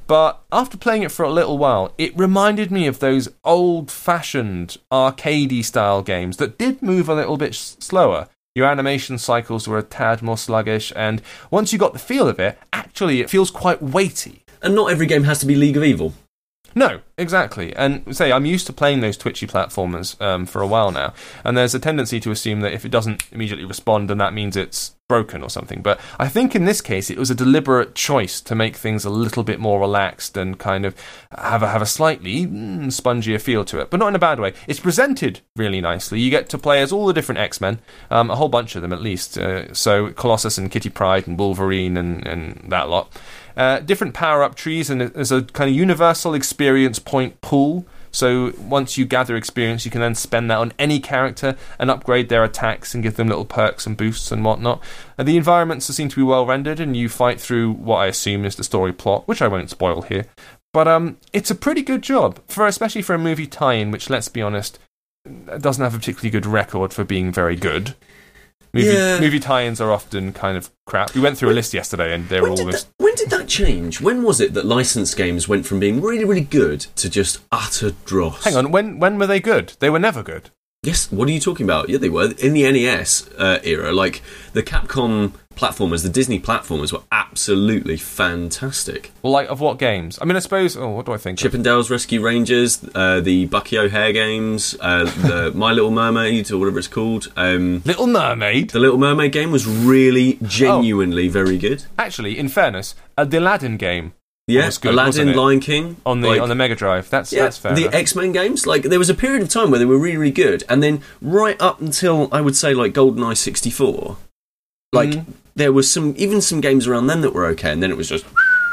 But after playing it for a little while, it reminded me of those old-fashioned arcadey style games that did move a little bit s- slower. Your animation cycles were a tad more sluggish, and once you got the feel of it, actually it feels quite weighty. And not every game has to be League of Evil. No, exactly. And say, I'm used to playing those twitchy platformers um, for a while now, and there's a tendency to assume that if it doesn't immediately respond, then that means it's broken or something. But I think in this case, it was a deliberate choice to make things a little bit more relaxed and kind of have a, have a slightly mm, spongier feel to it, but not in a bad way. It's presented really nicely. You get to play as all the different X-Men, um, a whole bunch of them at least. Uh, so Colossus and Kitty Pryde and Wolverine and, and that lot. Uh, different power-up trees, and there's a kind of universal experience point pool. So once you gather experience, you can then spend that on any character and upgrade their attacks and give them little perks and boosts and whatnot. And the environments seem to be well rendered, and you fight through what I assume is the story plot, which I won't spoil here. But um, it's a pretty good job, for especially for a movie tie-in, which, let's be honest, doesn't have a particularly good record for being very good. Movie, yeah. movie tie-ins are often kind of crap. We went through a list yesterday, and they were all this. When did that change? When was it that licensed games went from being really, really good to just utter dross? Hang on, when when were they good? They were never good. Yes, what are you talking about? Yeah, they were. In the N E S uh, era, like, the Capcom platformers, the Disney platformers were absolutely fantastic. Well, like, of what games? I mean, I suppose, oh, what do I think Chip of? and Dale's Rescue Rangers, uh, the Bucky O'Hare games, uh, the My Little Mermaid, or whatever it's called. Um, Little Mermaid? the Little Mermaid game was really, genuinely oh. very good. Actually, in fairness, uh, the Aladdin game Yeah, was good, Aladdin, wasn't it? Lion King. On the like, on the Mega Drive. That's, yeah, that's fair the enough. X-Men games, like, there was a period of time where they were really, really good, and then right up until, I would say, like, GoldenEye sixty-four, like, Mm. there was some, even some games around then that were okay, and then it was just...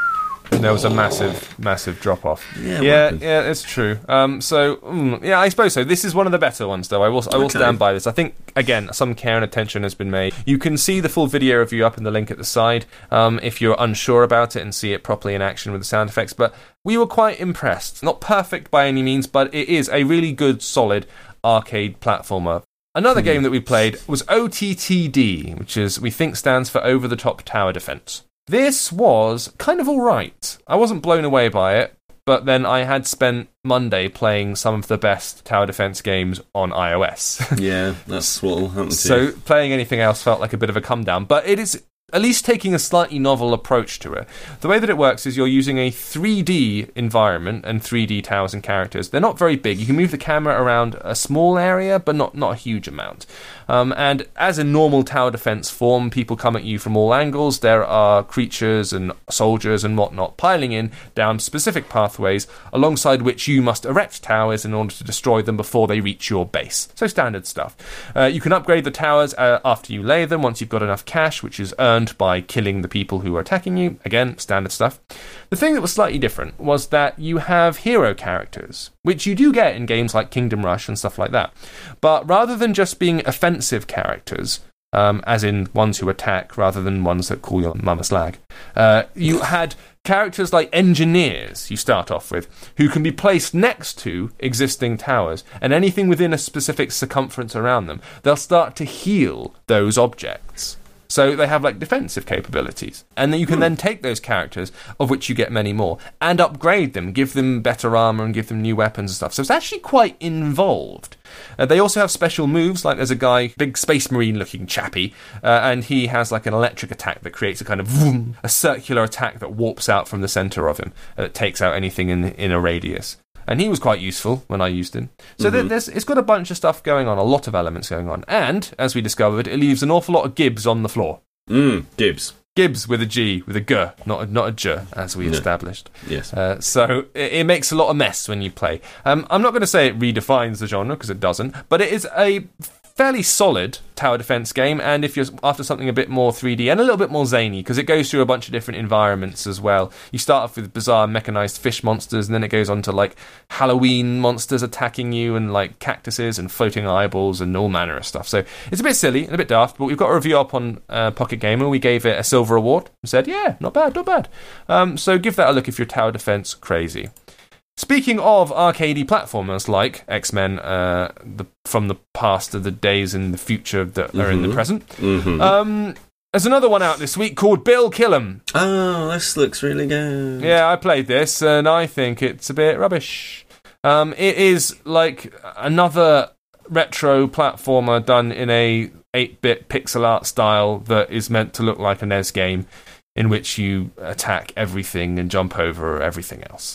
And there was a massive, massive drop off. Yeah, yeah, what happened? yeah, it's true. Um, so, mm, yeah, I suppose so. This is one of the better ones, though. I will, I will Okay. stand by this. I think, again, some care and attention has been made. You can see the full video review up in the link at the side um, if you're unsure about it and see it properly in action with the sound effects. But we were quite impressed. Not perfect by any means, but it is a really good, solid arcade platformer. Another game that we played was O T T D, which is we think stands for Over the Top Tower Defense. This was kind of alright. I wasn't blown away by it, but then I had spent Monday playing some of the best tower defense games on iOS. Yeah, that's what will happen to So you. playing anything else felt like a bit of a come down, but it is at least taking a slightly novel approach to it. The way that it works is you're using a three D environment and three D towers and characters. They're not very big. You can move the camera around a small area, but not, not a huge amount. Um, and as in normal tower defense form, people come at you from all angles. There are creatures and soldiers and whatnot piling in down specific pathways, alongside which you must erect towers in order to destroy them before they reach your base. So standard stuff. Uh, you can upgrade the towers uh, after you lay them, once you've got enough cash, which is earned by killing the people who are attacking you. Again, standard stuff. The thing that was slightly different was that you have hero characters, which you do get in games like Kingdom Rush and stuff like that. But rather than just being offensive characters, um, as in ones who attack rather than ones that call your mum a slag, uh, you had characters like engineers, you start off with, who can be placed next to existing towers, and anything within a specific circumference around them, they'll start to heal those objects. So they have like defensive capabilities. And then you can then take those characters, of which you get many more, and upgrade them, give them better armor and give them new weapons and stuff. So it's actually quite involved. Uh, they also have special moves, like there's a guy, big space marine looking chappy, uh, and he has like an electric attack that creates a kind of vroom, a circular attack that warps out from the center of him, uh, that takes out anything in, in a radius. And he was quite useful when I used him. So mm-hmm. there's, it's got a bunch of stuff going on, a lot of elements going on. And, as we discovered, it leaves an awful lot of gibs on the floor. Mm, gibs. Gibs with a G, with a G, not a, not a J, as we no. established. Yes. Uh, so it, it makes a lot of mess when you play. Um, I'm not going to say it redefines the genre, because it doesn't, but it is a fairly solid tower defense game, and if you're after something a bit more three D and a little bit more zany, because it goes through a bunch of different environments as well. You start off with bizarre mechanized fish monsters, and then it goes on to like Halloween monsters attacking you, and like cactuses and floating eyeballs and all manner of stuff. So it's a bit silly and a bit daft, but we've got a review up on uh, Pocket Gamer. We gave it a silver award and said, yeah, not bad, not bad. Um, so give that a look if you're tower defense crazy. Speaking of arcadey platformers like X-Men uh, the, from the past of the days in the future that mm-hmm. are in the present, mm-hmm. um, There's another one out this week called Bill Kill 'Em. Oh, this looks really good. Yeah, I played this, and I think it's a bit rubbish. Um, it is like another retro platformer done in a eight-bit pixel art style that is meant to look like a N E S game, in which you attack everything and jump over everything else.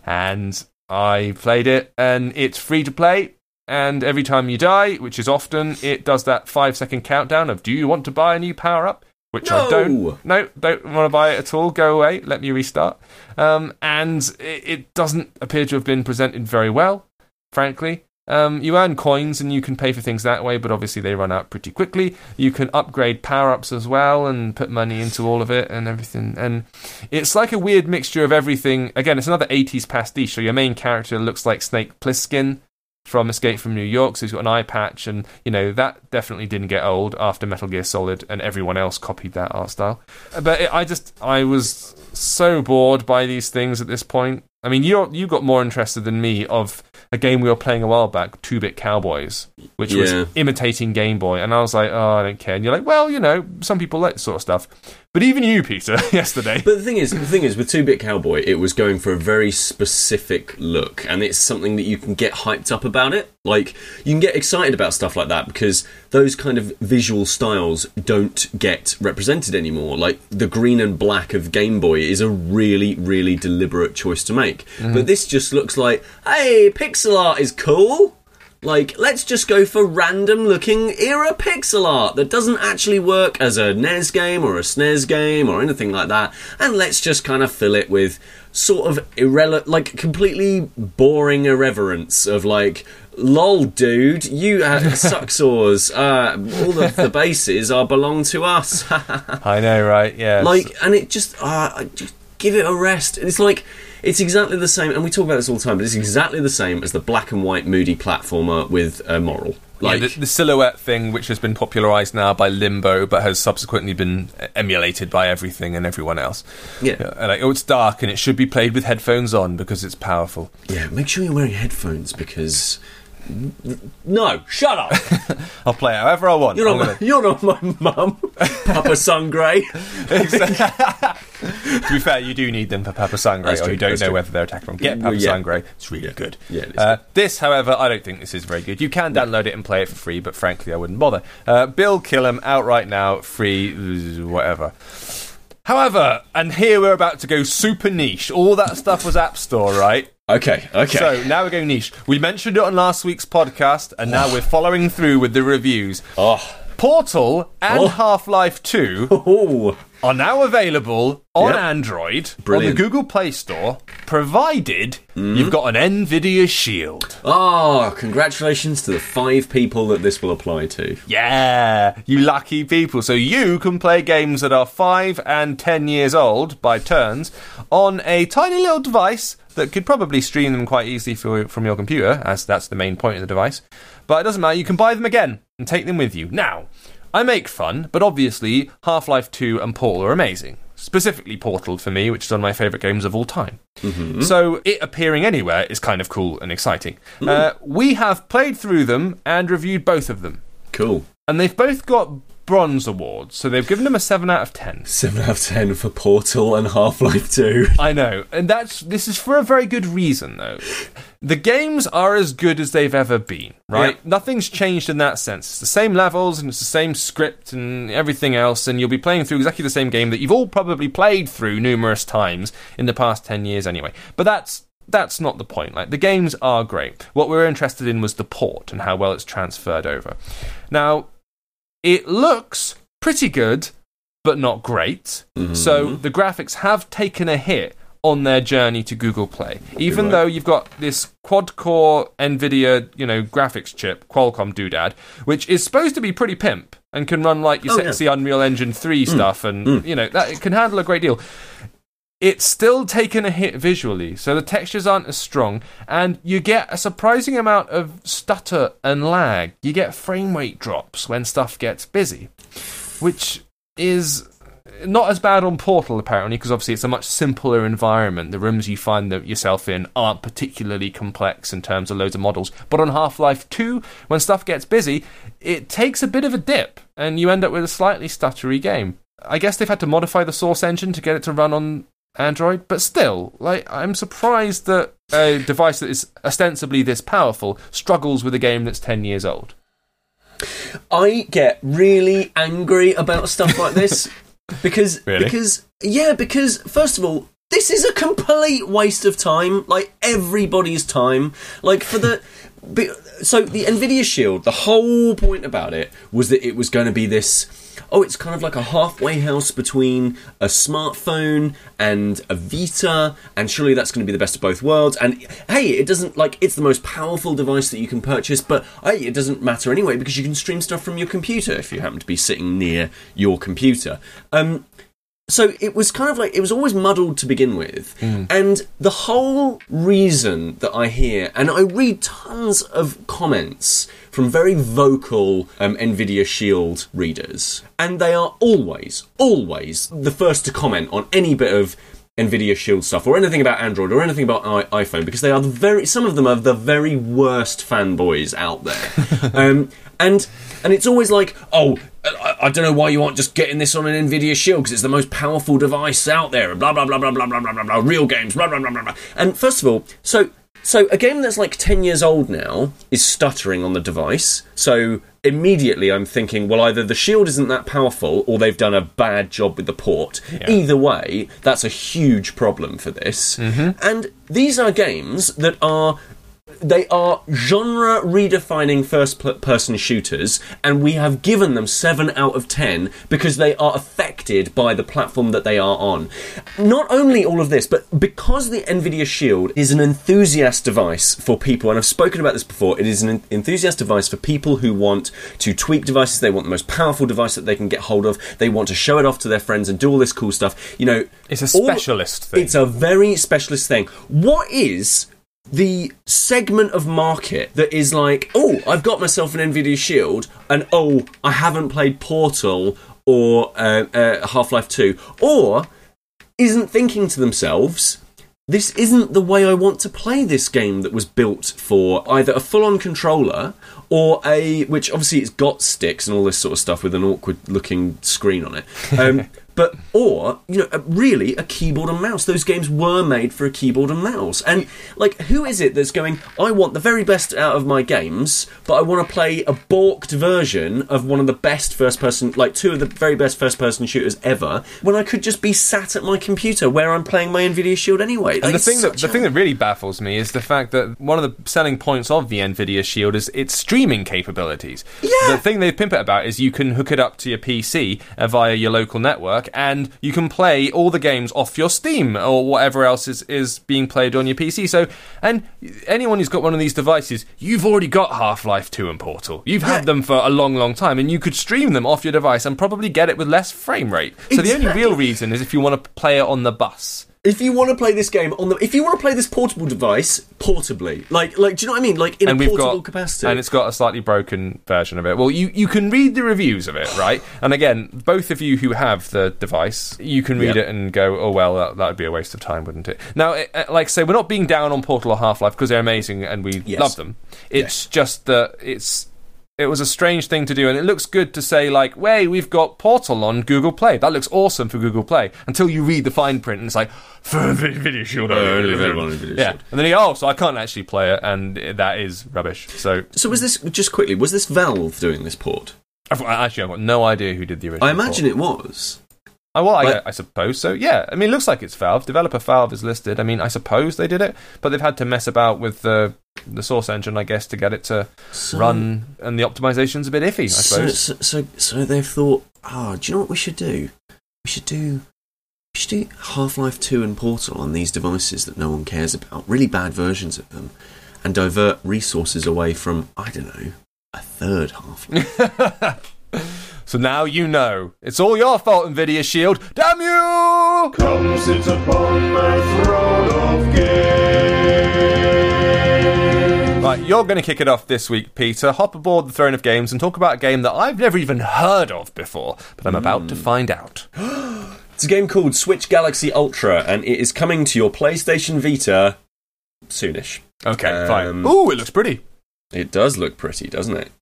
And I played it, and it's free to play, and every time you die, which is often, it does that five-second countdown of, do you want to buy a new power-up? Which no! I don't. No, don't want to buy it at all. Go away. Let me restart. Um, and it, it doesn't appear to have been presented very well, frankly. Um, you earn coins and you can pay for things that way, but obviously they run out pretty quickly. You can upgrade power-ups as well and put money into all of it and everything. And it's like a weird mixture of everything. Again, it's another eighties pastiche, so your main character looks like Snake Plissken from Escape from New York, so he's got an eye patch, and, you know, that definitely didn't get old after Metal Gear Solid, and everyone else copied that art style. But it, I just, I was so bored by these things at this point. I mean, you you got more interested than me of a game we were playing a while back, two-Bit Cowboys, which Yeah. was imitating Game Boy, and I was like, oh, I don't care. And you're like, well, you know, some people like this sort of stuff. But even you, Peter, yesterday. But the thing is, the thing is, with two-Bit Cowboy, it was going for a very specific look, and it's something that you can get hyped up about it. Like, you can get excited about stuff like that because those kind of visual styles don't get represented anymore. Like, the green and black of Game Boy is a really, really deliberate choice to make. Mm-hmm. But this just looks like, hey, pixel art is cool. Like, let's just go for random-looking era pixel art that doesn't actually work as a N E S game or a S N E S game or anything like that, and let's just kind of fill it with sort of irrelevant, like, completely boring irreverence of, like, lol, dude, you uh, suck saws, uh, all of the bases are belong to us. I know, right? Yeah. Like, and it just, uh, just give it a rest. It's like... It's exactly the same, and we talk about this all the time, but it's exactly the same as the black and white moody platformer with a moral. Like, yeah, the, the silhouette thing, which has been popularised now by Limbo, but has subsequently been emulated by everything and everyone else. Yeah. yeah like, oh, it's dark, and it should be played with headphones on because it's powerful. Yeah, make sure you're wearing headphones because... No, shut up! I'll play it however I want. You're not, gonna... my, you're not my mum, Papa Sangre. To be fair, you do need them for Papa Sangre, or you don't know true. whether they're attackable. Get Papa yeah. Sangre, it's really yeah. good. Yeah, it uh, this, however, I don't think this is very good. You can download it and play it for free, but frankly, I wouldn't bother. Uh, Bill Kill 'Em, out right now, free, whatever. However, and here we're about to go super niche. All that stuff was App Store, right? Okay, okay. So, now we're going niche. We mentioned it on last week's podcast, and now we're following through with the reviews. Oh. Portal and oh. Half-Life two oh. are now available on yep. Android, Brilliant. on the Google Play Store, provided mm. you've got an NVIDIA Shield. Oh, congratulations to the five people that this will apply to. Yeah, you lucky people. So you can play games that are five and ten years old by turns on a tiny little device that could probably stream them quite easily for, from your computer, as that's the main point of the device. But it doesn't matter, you can buy them again and take them with you. Now, I make fun, but obviously Half-Life two and Portal are amazing. Specifically Portal for me, which is one of my favourite games of all time. Mm-hmm. So it appearing anywhere is kind of cool and exciting. Mm. Uh, we have played through them and reviewed both of them. Cool. And they've both got bronze awards, so they've given them a seven out of ten. seven out of ten for Portal and Half-Life two. I know, and that's this is for a very good reason, though. The games are as good as they've ever been, right? Yep. Nothing's changed in that sense. It's the same levels, and it's the same script and everything else, and you'll be playing through exactly the same game that you've all probably played through numerous times in the past ten years anyway. But that's That's not the point. Like, the games are great. What we were interested in was the port and how well it's transferred over. Now, it looks pretty good, but not great. Mm-hmm. So the graphics have taken a hit on their journey to Google Play. Even though you've got this quad-core NVIDIA, you know, graphics chip, Qualcomm doodad, which is supposed to be pretty pimp and can run like your oh, sexy yeah. Unreal Engine three mm. stuff, and mm. you know that it can handle a great deal. It's still taken a hit visually, so the textures aren't as strong, and you get a surprising amount of stutter and lag. You get frame rate drops when stuff gets busy, which is not as bad on Portal, apparently, because obviously it's a much simpler environment. The rooms you find yourself in aren't particularly complex in terms of loads of models. But on Half-Life two, when stuff gets busy, it takes a bit of a dip, and you end up with a slightly stuttery game. I guess they've had to modify the Source engine to get it to run on Android, but still, like, I'm surprised that a device that is ostensibly this powerful struggles with a game that's ten years old. I get really angry about stuff like this because Really? because yeah, because first of all, this is a complete waste of time, like everybody's time. Like for the so the Nvidia Shield, the whole point about it was that it was going to be this. Oh, it's kind of like a halfway house between a smartphone and a Vita, and surely that's going to be the best of both worlds. And hey, it doesn't, like, it's the most powerful device that you can purchase, but hey, it doesn't matter anyway because you can stream stuff from your computer if you happen to be sitting near your computer. Um, so it was kind of like, it was always muddled to begin with. Mm. And the whole reason that I hear, and I read tons of comments from very vocal um, Nvidia Shield readers, and they are always, always the first to comment on any bit of Nvidia Shield stuff or anything about Android or anything about I- iPhone, because they are the very, some of them are the very worst fanboys out there. um, and and it's always like, oh, I, I don't know why you aren't just getting this on an Nvidia Shield because it's the most powerful device out there, and blah blah blah blah blah blah blah blah blah. Real games, blah blah blah blah blah. And first of all, so. So a game that's like ten years old now is stuttering on the device. So immediately I'm thinking, well, either the Shield isn't that powerful or they've done a bad job with the port. Yeah. Either way, that's a huge problem for this. Mm-hmm. And these are games that are... They are genre-redefining first-person shooters, and we have given them seven out of ten because they are affected by the platform that they are on. Not only all of this, but because the Nvidia Shield is an enthusiast device for people, and I've spoken about this before, it is an enthusiast device for people who want to tweak devices, they want the most powerful device that they can get hold of, they want to show it off to their friends and do all this cool stuff. You know, it's a specialist all, thing. It's a very specialist thing. What is... the segment of market that is like, oh, I've got myself an Nvidia Shield, and oh, I haven't played Portal or uh, uh, Half-Life two, or isn't thinking to themselves, this isn't the way I want to play this game that was built for either a full-on controller or a, which obviously it's got sticks and all this sort of stuff with an awkward-looking screen on it. Um, But, or, you know, really, a keyboard and mouse. Those games were made for a keyboard and mouse. And, like, who is it that's going, I want the very best out of my games, but I want to play a balked version of one of the best first-person, like, two of the very best first-person shooters ever, when I could just be sat at my computer where I'm playing my Nvidia Shield anyway. And like, the thing that the a... thing that really baffles me is the fact that one of the selling points of the Nvidia Shield is its streaming capabilities. Yeah. The thing they pimp it about is you can hook it up to your P C uh, via your local network, and you can play all the games off your Steam or whatever else is, is being played on your P C. So, and anyone who's got one of these devices, you've already got Half-Life two and Portal. You've had yeah. them for a long, long time, and you could stream them off your device and probably get it with less frame rate. So exactly. The only real reason is if you want to play it on the bus. If you want to play this game on the, if you want to play this portable device portably, like, like, do you know what I mean? Like in and a portable got, capacity, and it's got a slightly broken version of it. Well, you, you can read the reviews of it, right? And again, both of you who have the device, you can read yep. it and go, oh well, that that would be a waste of time, wouldn't it? Now, it, like I say, we're not being down on Portal or Half-Life because they're amazing and we yes. love them. It's yes. just that it's. It was a strange thing to do, and it looks good to say, like, hey, we've got Portal on Google Play. That looks awesome for Google Play. Until you read the fine print, and it's like, for Video Shield. Yeah. And then you go, oh, so I can't actually play it, and that is rubbish. So, so was this, just quickly, was this Valve doing this port? I've, actually, I've got no idea who did the original I imagine port. It was. Oh, well, I, but, I suppose so, yeah. I mean, it looks like it's Valve. Developer Valve is listed. I mean, I suppose they did it, but they've had to mess about with the the Source engine, I guess, to get it to so, run, and the optimization's a bit iffy, I suppose. So, so, so they've thought, oh, do you know what we should do? We should do... We should do Half-Life two and Portal on these devices that no one cares about, really bad versions of them, and divert resources away from, I don't know, a third Half-Life. So now you know. It's all your fault, Nvidia Shield. Damn you! Come sit upon my throne of games. Right, you're going to kick it off this week, Peter. Hop aboard the Throne of Games and talk about a game that I've never even heard of before, but I'm mm. about to find out. It's a game called Switch Galaxy Ultra, and it is coming to your PlayStation Vita soonish. Okay, um, fine. Ooh, it looks pretty. It does look pretty, doesn't it?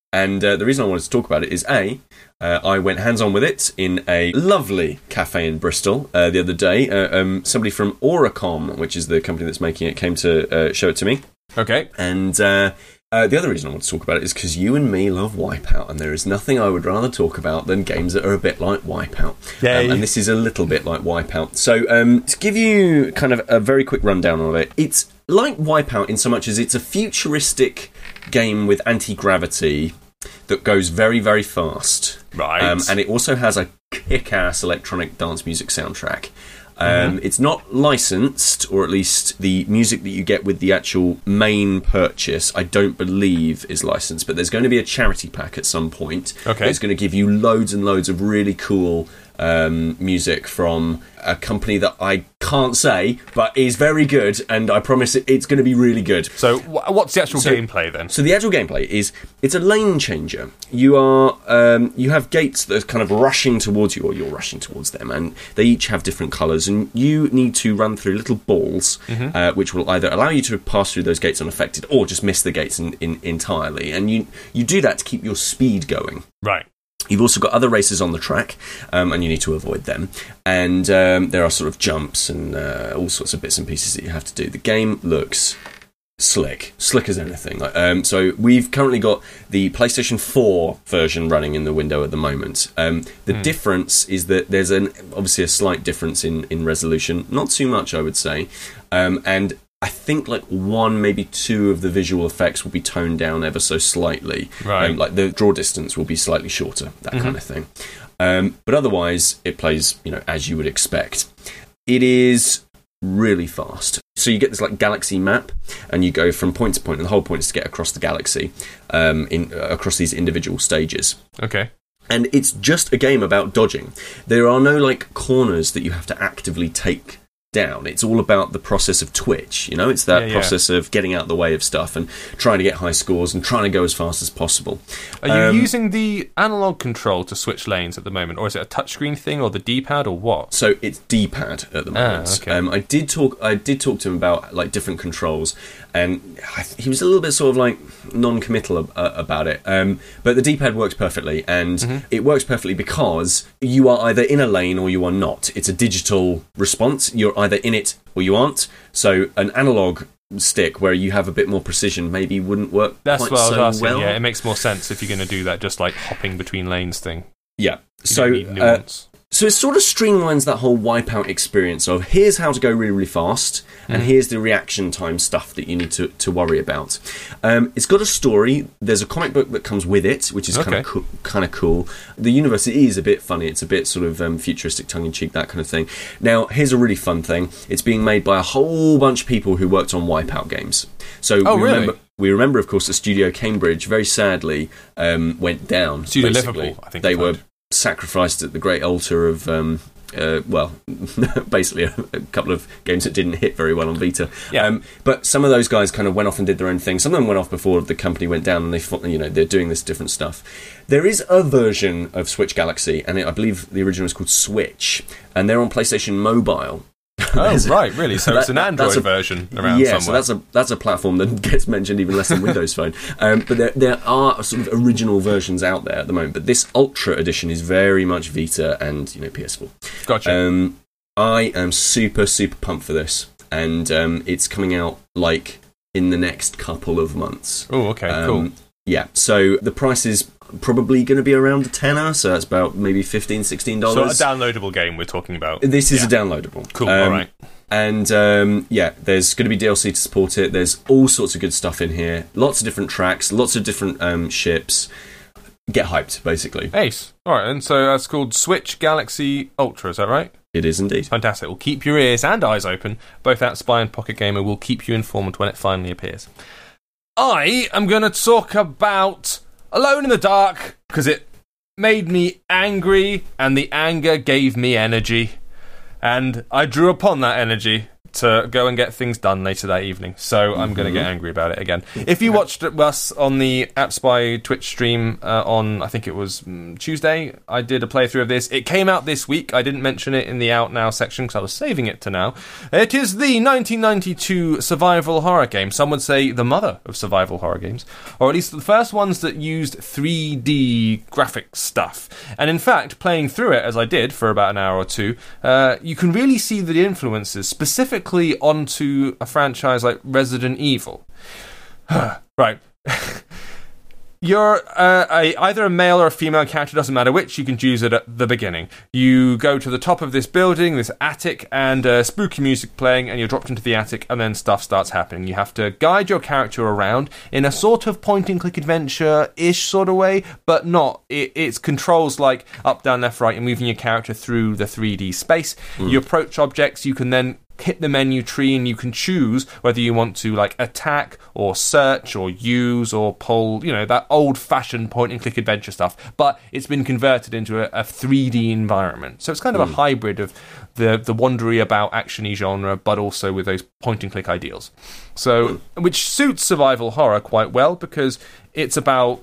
And uh, the reason I wanted to talk about it is, A, uh, I went hands-on with it in a lovely cafe in Bristol uh, the other day. Uh, um, somebody from Oricom, which is the company that's making it, came to uh, show it to me. Okay. And uh, uh, the other reason I want to talk about it is because you and me love Wipeout, and there is nothing I would rather talk about than games that are a bit like Wipeout. Yay. Um, and this is a little bit like Wipeout. So um, to give you kind of a very quick rundown of it, it's like Wipeout in so much as it's a futuristic game with anti-gravity that goes very, very fast. Right. Um, and it also has a kick-ass electronic dance music soundtrack. Um, Mm-hmm. It's not licensed, or at least the music that you get with the actual main purchase, I don't believe is licensed, but there's going to be a charity pack at some point. Okay. It's going to give you loads and loads of really cool um, music from a company that I can't say, but is very good, and I promise it, it's going to be really good. So, wh- what's the actual So- gameplay then? So the actual gameplay is it's a lane changer. You are um, you have gates that are kind of rushing towards you, or you're rushing towards them, and they each have different colours, and you need to run through little balls, Mm-hmm. uh, which will either allow you to pass through those gates unaffected, or just miss the gates in, in, entirely. And you you do that to keep your speed going. Right. You've also got other races on the track, um, and you need to avoid them. And um, there are sort of jumps and uh, all sorts of bits and pieces that you have to do. The game looks slick, slick as anything. Like, um, so we've currently got the PlayStation four version running in the window at the moment. Um, the Hmm. difference is that there's an obviously a slight difference in, in resolution, not too much, I would say, um, and I think like one, maybe two of the visual effects will be toned down ever so slightly. Right. Um, like the draw distance will be slightly shorter, that kind of thing. Um, but otherwise, it plays, you know, as you would expect. It is really fast. So you get this like galaxy map, and you go from point to point, and the whole point is to get across the galaxy, um, in uh, across these individual stages. Okay. And it's just a game about dodging. There are no like corners that you have to actively take down. It's all about the process of twitch, you know? It's that Yeah, yeah. process of getting out the way of stuff and trying to get high scores and trying to go as fast as possible. Are you Um, using the analog control to switch lanes at the moment, or is it a touchscreen thing, or the D-pad, or what? So it's D-pad at the moment. Ah, okay. um, I did talk. I did talk to him about like different controls, and I th- he was a little bit sort of like non-committal ab- uh, about it. Um, but the D-pad works perfectly, and Mm-hmm. it works perfectly because you are either in a lane or you are not. It's a digital response. You're either in it or you aren't. So an analog stick where you have a bit more precision maybe wouldn't work That's quite what I was so asking. well. Yeah, it makes more sense if you're going to do that, just like hopping between lanes thing. Yeah. You So don't need uh, nuance. So it sort of streamlines that whole Wipeout experience of here's how to go really, really fast, and here's the reaction time stuff that you need to, to worry about. Um, it's got a story. There's a comic book that comes with it, which is kind Okay. of co- kind of cool. The universe is a bit funny. It's a bit sort of um, futuristic, tongue-in-cheek, that kind of thing. Now, here's a really fun thing. It's being made by a whole bunch of people who worked on Wipeout games. So Oh, we really? remember. We remember, of course, that Studio Cambridge very sadly um, went down. Studio basically. Liverpool, I think they I've were heard. sacrificed at the great altar of, um, uh, well, basically a, a couple of games that didn't hit very well on Vita. Yeah. Um, but some of those guys kind of went off and did their own thing. Some of them went off before the company went down, and they, thought, you know, they're doing this different stuff. There is a version of Switch Galaxy, and it, I believe the original is called Switch, and they're on PlayStation Mobile. Oh, There's a- right, really? So that- it's an that- Android that's a- version around yeah, somewhere. so that's a that's a platform that gets mentioned even less than Windows Phone. Um, but there there are sort of original versions out there at the moment. But this Ultra Edition is very much Vita and you know P S four. Gotcha. Um, I am super super pumped for this, and um, it's coming out like in the next couple of months. oh, okay, Um, cool. Yeah, so the price is probably going to be around a tenner, so that's about maybe fifteen, sixteen So a dollars. downloadable game we're talking about. This is Yeah. a downloadable. Cool, Um, alright. And um, yeah, there's going to be D L C to support it. There's all sorts of good stuff in here. Lots of different tracks, lots of different um, ships. Get hyped, basically. Ace. Alright, and so that's called Switch Galaxy Ultra, is that right? It is indeed. Fantastic. We'll keep your ears and eyes open, both at Spy and Pocket Gamer. We'll keep you informed when it finally appears. I am going to talk about Alone in the Dark, because it made me angry, and the anger gave me energy. And I drew upon that energy to go and get things done later that evening, so I'm going to get angry about it again. If you watched us on the AppSpy Twitch stream uh, on, I think it was um, Tuesday, I did a playthrough of this. It came out this week. I didn't mention it in the Out Now section because I was saving it to now. It is the nineteen ninety-two survival horror game. Some would say the mother of survival horror games, or at least the first ones that used three D graphic stuff. And in fact, playing through it as I did for about an hour or two, uh, you can really see the influences specifically onto a franchise like Resident Evil. Right. You're uh, a, either a male or a female character, doesn't matter which, you can choose it at the beginning. You go to the top of this building, this attic, and uh, spooky music playing, and you're dropped into the attic, and then stuff starts happening. You have to guide your character around in a sort of point-and-click adventure-ish sort of way, but not. It, it's controls like up, down, left, right, and moving your character through the three D space. Mm. You approach objects, you can then hit the menu tree and you can choose whether you want to like attack or search or use or pull, you know, that old-fashioned point-and-click adventure stuff, but it's been converted into a, a three D environment. So it's kind of mm. a hybrid of the the wandery about action-y genre, but also with those point-and-click ideals. So, mm. which suits survival horror quite well because it's about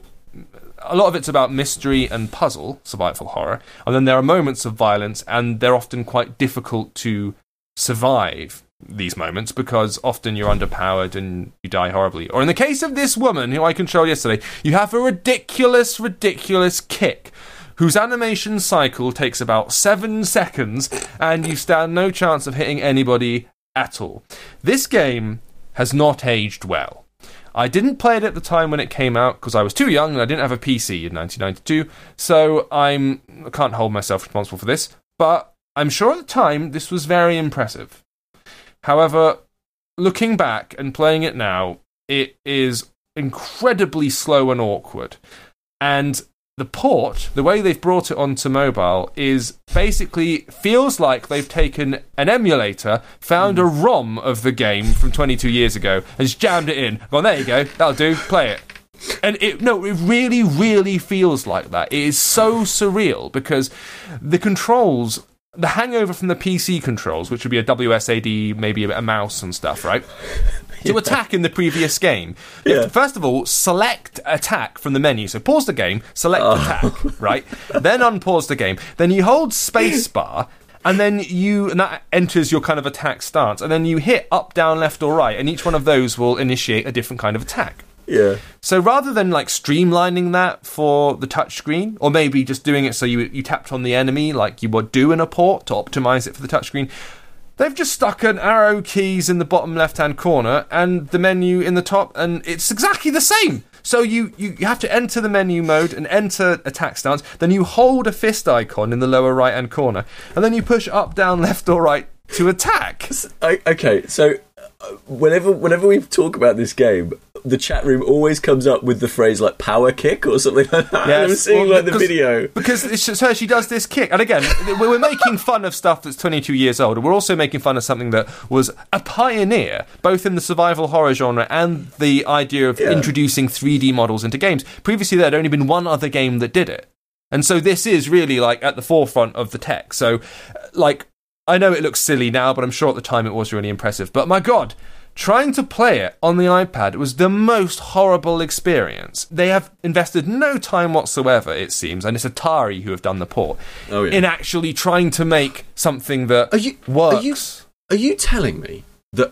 a lot of it's about mystery and puzzle, survival horror, and then there are moments of violence, and they're often quite difficult to survive these moments because often you're underpowered and you die horribly. Or in the case of this woman who I controlled yesterday, you have a ridiculous, ridiculous kick whose animation cycle takes about seven seconds and you stand no chance of hitting anybody at all. This game has not aged well. I didn't play it at the time when it came out because I was too young and I didn't have a P C in nineteen ninety-two, so I'm, I can't hold myself responsible for this, but I'm sure at the time this was very impressive. However, looking back and playing it now, it is incredibly slow and awkward. And the port, the way they've brought it onto mobile, is basically feels like they've taken an emulator, found a ROM of the game from twenty-two years ago, and just jammed it in. Well, there you go, that'll do, play it. And it no, it really, really feels like that. It is so surreal because the controls, the hangover from the P C controls, which would be a W S A D, maybe a mouse and stuff, right? To yeah. attack in the previous game. Yeah. First of all, select attack from the menu. So pause the game, select oh. attack, right? Then unpause the game. Then you hold spacebar, and then you, and that enters your kind of attack stance. And then you hit up, down, left, or right, and each one of those will initiate a different kind of attack. Yeah. So rather than like streamlining that for the touchscreen, or maybe just doing it so you you tapped on the enemy like you would do in a port to optimize it for the touchscreen, they've just stuck an arrow keys in the bottom left-hand corner and the menu in the top, and it's exactly the same. So you, you, you have to enter the menu mode and enter attack stance, then you hold a fist icon in the lower right-hand corner, and then you push up, down, left, or right to attack. I, okay, so whenever whenever we talk about this game, the chat room always comes up with the phrase like power kick or something like that. Yes, I'm seeing well, like the video because it's just her, she does this kick, and again we're making fun of stuff that's twenty-two years old, and we're also making fun of something that was a pioneer both in the survival horror genre and the idea of yeah. introducing three D models into games. Previously there had only been one other game that did it, and so this is really like at the forefront of the tech. So like, I know it looks silly now, but I'm sure at the time it was really impressive. But my God, trying to play it on the iPad was the most horrible experience. They have invested no time whatsoever, it seems, and it's Atari who have done the port, oh, yeah. in actually trying to make something that are you, works. Are you, are you telling me that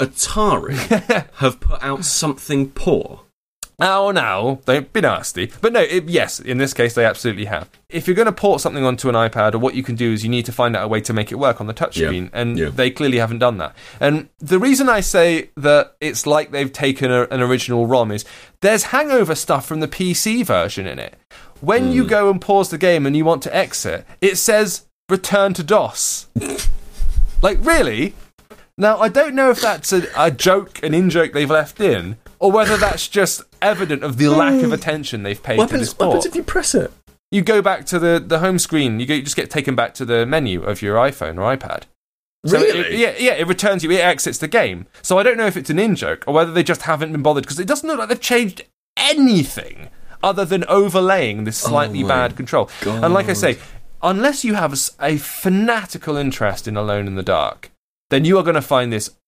Atari have put out something poor? Oh, no, don't be nasty. But no, it, yes, in this case, they absolutely have. If you're going to port something onto an iPad, or what you can do is you need to find out a way to make it work on the touchscreen, yeah. and yeah. they clearly haven't done that. And the reason I say that it's like they've taken a, an original ROM is there's hangover stuff from the P C version in it. When mm. you go and pause the game and you want to exit, it says return to DOS. Like, really? Now, I don't know if that's a, a joke, an in-joke they've left in, or whether that's just evident of the lack of attention they've paid what to happens, this port. What happens if you press it? You go back to the, the home screen. You, go, you just get taken back to the menu of your iPhone or iPad. So really? It, yeah, yeah, it returns you. It exits the game. So I don't know if it's an in-joke or whether they just haven't been bothered, because it doesn't look like they've changed anything other than overlaying this slightly oh bad control. God. And like I say, unless you have a fanatical interest in Alone in the Dark, then you are going to find this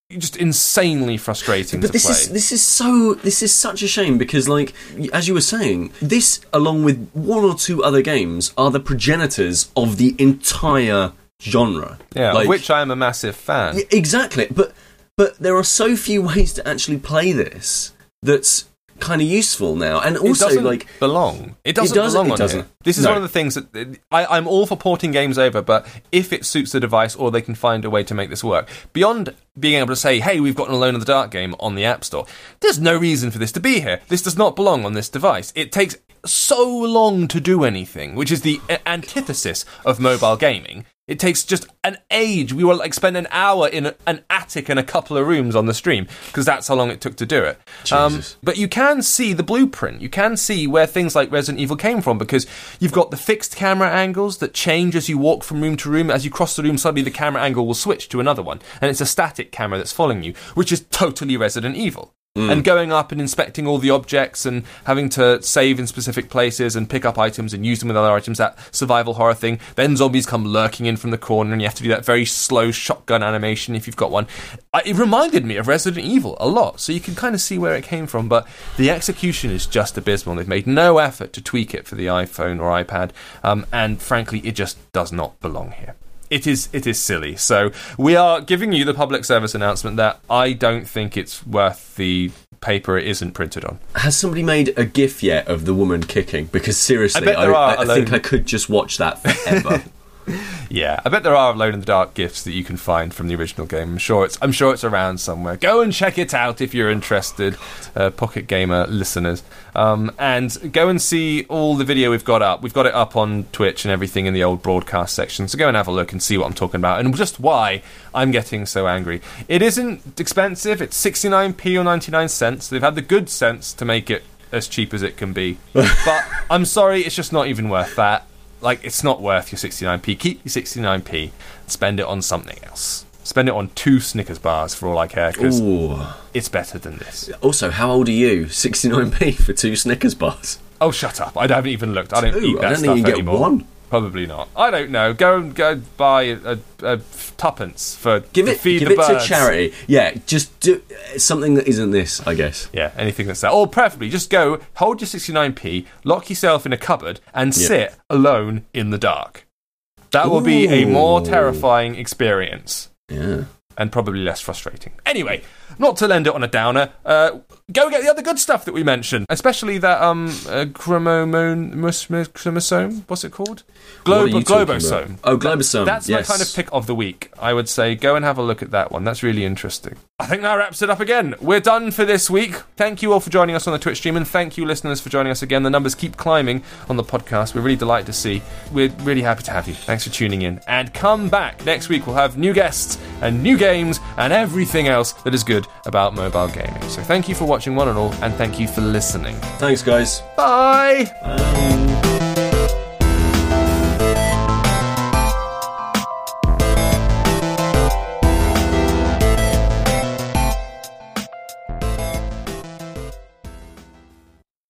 just insanely frustrating But to this play. is this is so this is such a shame because, like, as you were saying, this along with one or two other games are the progenitors of the entire genre. Yeah, like, of which I am a massive fan. Yeah, exactly, but but there are so few ways to actually play this that's kind of useful now, and also it doesn't like belong. It doesn't, it doesn't belong it on doesn't. here. This is No. one of the things that I, I'm all for porting games over, but if it suits the device or they can find a way to make this work, beyond being able to say, "Hey, we've got an Alone in the Dark game on the App Store," there's no reason for this to be here. This does not belong on this device. It takes so long to do anything, which is the a- antithesis of mobile gaming. It takes just an age. We will like spend an hour in a, an attic and a couple of rooms on the stream because that's how long it took to do it. Um, Jesus. but you can see the blueprint. You can see where things like Resident Evil came from because you've got the fixed camera angles that change as you walk from room to room. As you cross the room, suddenly the camera angle will switch to another one, and it's a static camera that's following you, which is totally Resident Evil. And going up and inspecting all the objects and having to save in specific places and pick up items and use them with other items, that survival horror thing. Then zombies come lurking in from the corner and you have to do that very slow shotgun animation if you've got one. Uh, It reminded me of Resident Evil a lot, so you can kind of see where it came from, but the execution is just abysmal. They've made no effort to tweak it for the iPhone or iPad, um, and frankly, it just does not belong here. It is it is silly. So we are giving you the public service announcement that I don't think it's worth the paper it isn't printed on. has somebody made a GIF yet of the woman kicking? Because seriously, I bet there I, are I alone- think I could just watch that forever. Yeah, I bet there are Alone in the Dark gifs that you can find from the original game. I'm sure it's I'm sure it's around somewhere. Go and check it out if you're interested, uh, Pocket Gamer listeners. Um, and go and see all the video we've got up. We've got it up on Twitch and everything in the old broadcast section. So go and have a look and see what I'm talking about and just why I'm getting so angry. It isn't expensive. It's sixty-nine p or ninety-nine cents. They've had the good sense to make it as cheap as it can be. But I'm sorry, it's just not even worth that. Like, it's not worth your sixty-nine p. Keep your sixty-nine p and spend it on something else. Spend it on two Snickers bars for all I care, because Ooh. it's better than this. Also, how old are you? sixty-nine p for two Snickers bars. Oh, shut up. I haven't even looked. I don't Two? eat that I don't stuff think you get anymore. one. Probably not. I don't know. Go and go buy a, a, a tuppence for Give to it, feed give the it birds. to charity. Yeah, just do something that isn't this, I guess. Yeah, anything that's that. Or preferably, just go, hold your sixty-nine p, lock yourself in a cupboard, and Yeah. sit alone in the dark. That will be a more Ooh. terrifying experience. Yeah. And probably less frustrating. Anyway, not to lend it on a downer, uh, go get the other good stuff that we mentioned, especially that um, uh, chromomone, mus- mus- chromosome. What's it called? What are Globo- you talking globosome. about? Oh, globosome. That's yes. my kind of pick of the week. I would say go and have a look at that one. That's really interesting. I think that wraps it up again. We're done for this week. Thank you all for joining us on the Twitch stream, and thank you, listeners, for joining us again. The numbers keep climbing on the podcast. We're really delighted to see. We're really happy to have you. Thanks for tuning in. And come back next week. We'll have new guests and new games and everything else that is good about mobile gaming. So thank you for watching, one and all, and thank you for listening. Thanks, guys. Bye! Um,